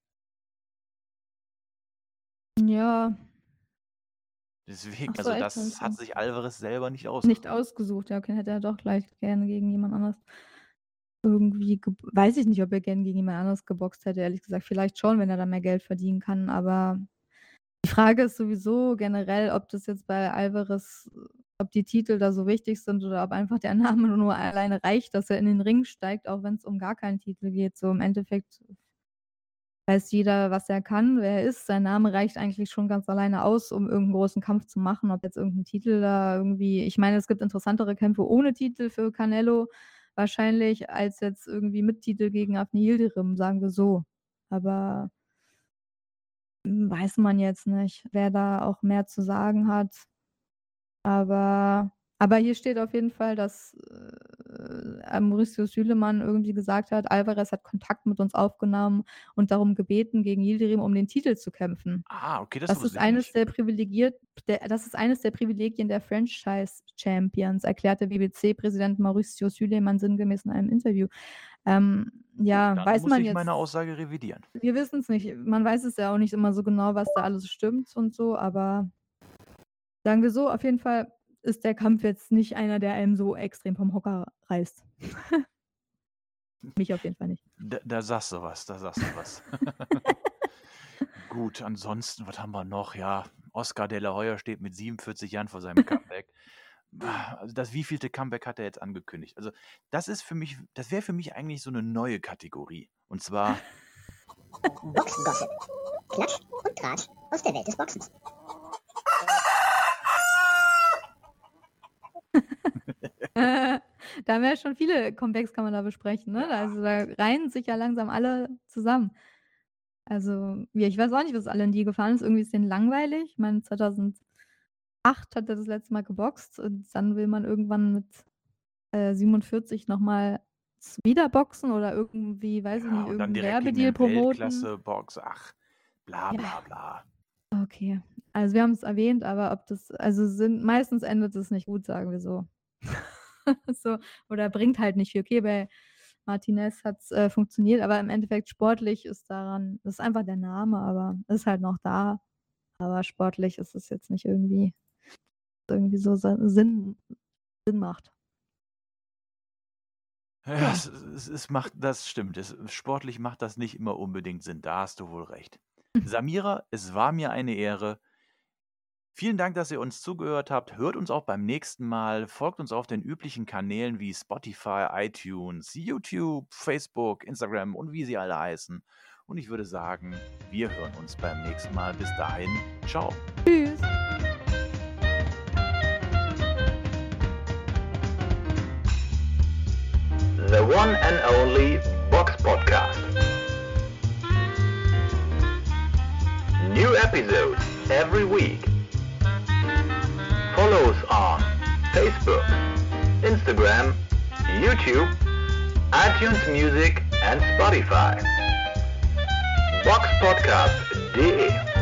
[SPEAKER 3] Ja. Ach
[SPEAKER 2] Deswegen,
[SPEAKER 3] so,
[SPEAKER 2] also
[SPEAKER 3] echt?
[SPEAKER 2] das hat sich Alvarez selber nicht
[SPEAKER 3] Nicht
[SPEAKER 2] ausgesucht.
[SPEAKER 3] ausgesucht, ja, okay, hätte er doch gleich gerne gegen jemand anders irgendwie geb weiß ich nicht, ob er gern gegen jemand anderes geboxt hätte, ehrlich gesagt. Vielleicht schon, wenn er da mehr Geld verdienen kann, aber die Frage ist sowieso generell, ob das jetzt bei Alvarez ob die Titel da so wichtig sind oder ob einfach der Name nur alleine reicht, dass er in den Ring steigt, auch wenn's um gar keinen Titel geht. So im Endeffekt weiß jeder, was er kann, wer er ist. Sein Name reicht eigentlich schon ganz alleine aus, um irgend 'n großen Kampf zu machen, ob jetzt irgend 'n Titel da irgendwie ich meine, es gibt interessantere Kämpfe ohne Titel für Canelo wahrscheinlich als jetzt irgendwie mit Titel gegen Avni Yildirim, sagen wir so. Aber hm, weiß man jetzt nicht, wer da auch mehr zu sagen hat. Aber aber hier steht auf jeden Fall, dass, äh, Mauricio Süleyman irgendwie gesagt hat, Alvarez hat Kontakt mit uns aufgenommen und darum gebeten, gegen Yildirim um den Titel zu kämpfen.
[SPEAKER 2] Ah, okay, das
[SPEAKER 3] Das ist
[SPEAKER 2] wusste ich
[SPEAKER 3] eines
[SPEAKER 2] nicht.
[SPEAKER 3] der privilegiert der das ist eines der Privilegien der Franchise Champions, erklärte W B C-Präsident Mauricio Süleyman sinngemäß in einem Interview. Ähm,
[SPEAKER 2] Gut,
[SPEAKER 3] ja,
[SPEAKER 2] dann
[SPEAKER 3] weiß
[SPEAKER 2] muss
[SPEAKER 3] man
[SPEAKER 2] ich meine
[SPEAKER 3] jetzt
[SPEAKER 2] Aussage revidieren.
[SPEAKER 3] wir wissen's nicht. Man weiß es ja auch nicht immer so genau, was da alles stimmt und so, aber sagen wir so, auf jeden Fall ist der Kampf jetzt nicht einer, der einen so extrem vom Hocker reißt. Mich auf jeden Fall nicht.
[SPEAKER 2] Da da sagst du was, da sagst du was. Gut, ansonsten, was haben wir noch? Ja, Oscar De La Hoya steht mit siebenundvierzig Jahren vor seinem Comeback. Also, das wievielte Comeback hat er jetzt angekündigt? Also, das ist für mich das wäre für mich eigentlich so 'ne neue Kategorie. Und zwar
[SPEAKER 4] Boxgossip. Klatsch und Tratsch aus der Welt des Boxens.
[SPEAKER 3] Da haben wir ja schon viele Comebacks kann man da besprechen, ne?
[SPEAKER 2] Ja.
[SPEAKER 3] Also, da reihen sich ja langsam alle zusammen. Also, ja, ich weiß auch nicht, was alle in die gefahren ist. Irgendwie ist denen langweilig. Ich meine, zweitausendacht hat er das letzte Mal geboxt und dann will man irgendwann mit, äh, siebenundvierzig noch mal s wieder boxen oder irgendwie, weiß ich
[SPEAKER 2] Ja,
[SPEAKER 3] nicht,
[SPEAKER 2] und dann
[SPEAKER 3] irgend 'n
[SPEAKER 2] direkt gegen
[SPEAKER 3] Werbedeal
[SPEAKER 2] den
[SPEAKER 3] promoten.
[SPEAKER 2] Weltklasse-Box. Ach, bla
[SPEAKER 3] Ja.
[SPEAKER 2] bla bla.
[SPEAKER 3] Okay. Also, wir haben's erwähnt, aber ob das also, sind meistens endet es nicht gut, sagen wir so. So, oder bringt halt nicht viel. Okay, bei Martinez hat's, äh, funktioniert, aber im Endeffekt sportlich ist daran ist einfach der Name, aber ist halt noch da. Aber sportlich ist es jetzt nicht irgendwie irgendwie so sa Sinn Sinn macht.
[SPEAKER 2] Ja,
[SPEAKER 3] Ja.
[SPEAKER 2] es es es macht das stimmt. Es sportlich macht das nicht immer unbedingt Sinn. Da hast du wohl recht. Samira, es war mir eine Ehre. Vielen Dank, dass ihr uns zugehört habt. Hört uns auch beim nächsten Mal. Folgt uns auf den üblichen Kanälen wie Spotify, iTunes, YouTube, Facebook, Instagram und wie sie alle heißen. Und ich würde sagen, wir hören uns beim nächsten Mal. Bis dahin, ciao.
[SPEAKER 3] Tschüss.
[SPEAKER 1] The one and only Box Podcast. New episodes every week. Follow us on Facebook, Instagram, YouTube, iTunes Music and Spotify. box podcast punkt de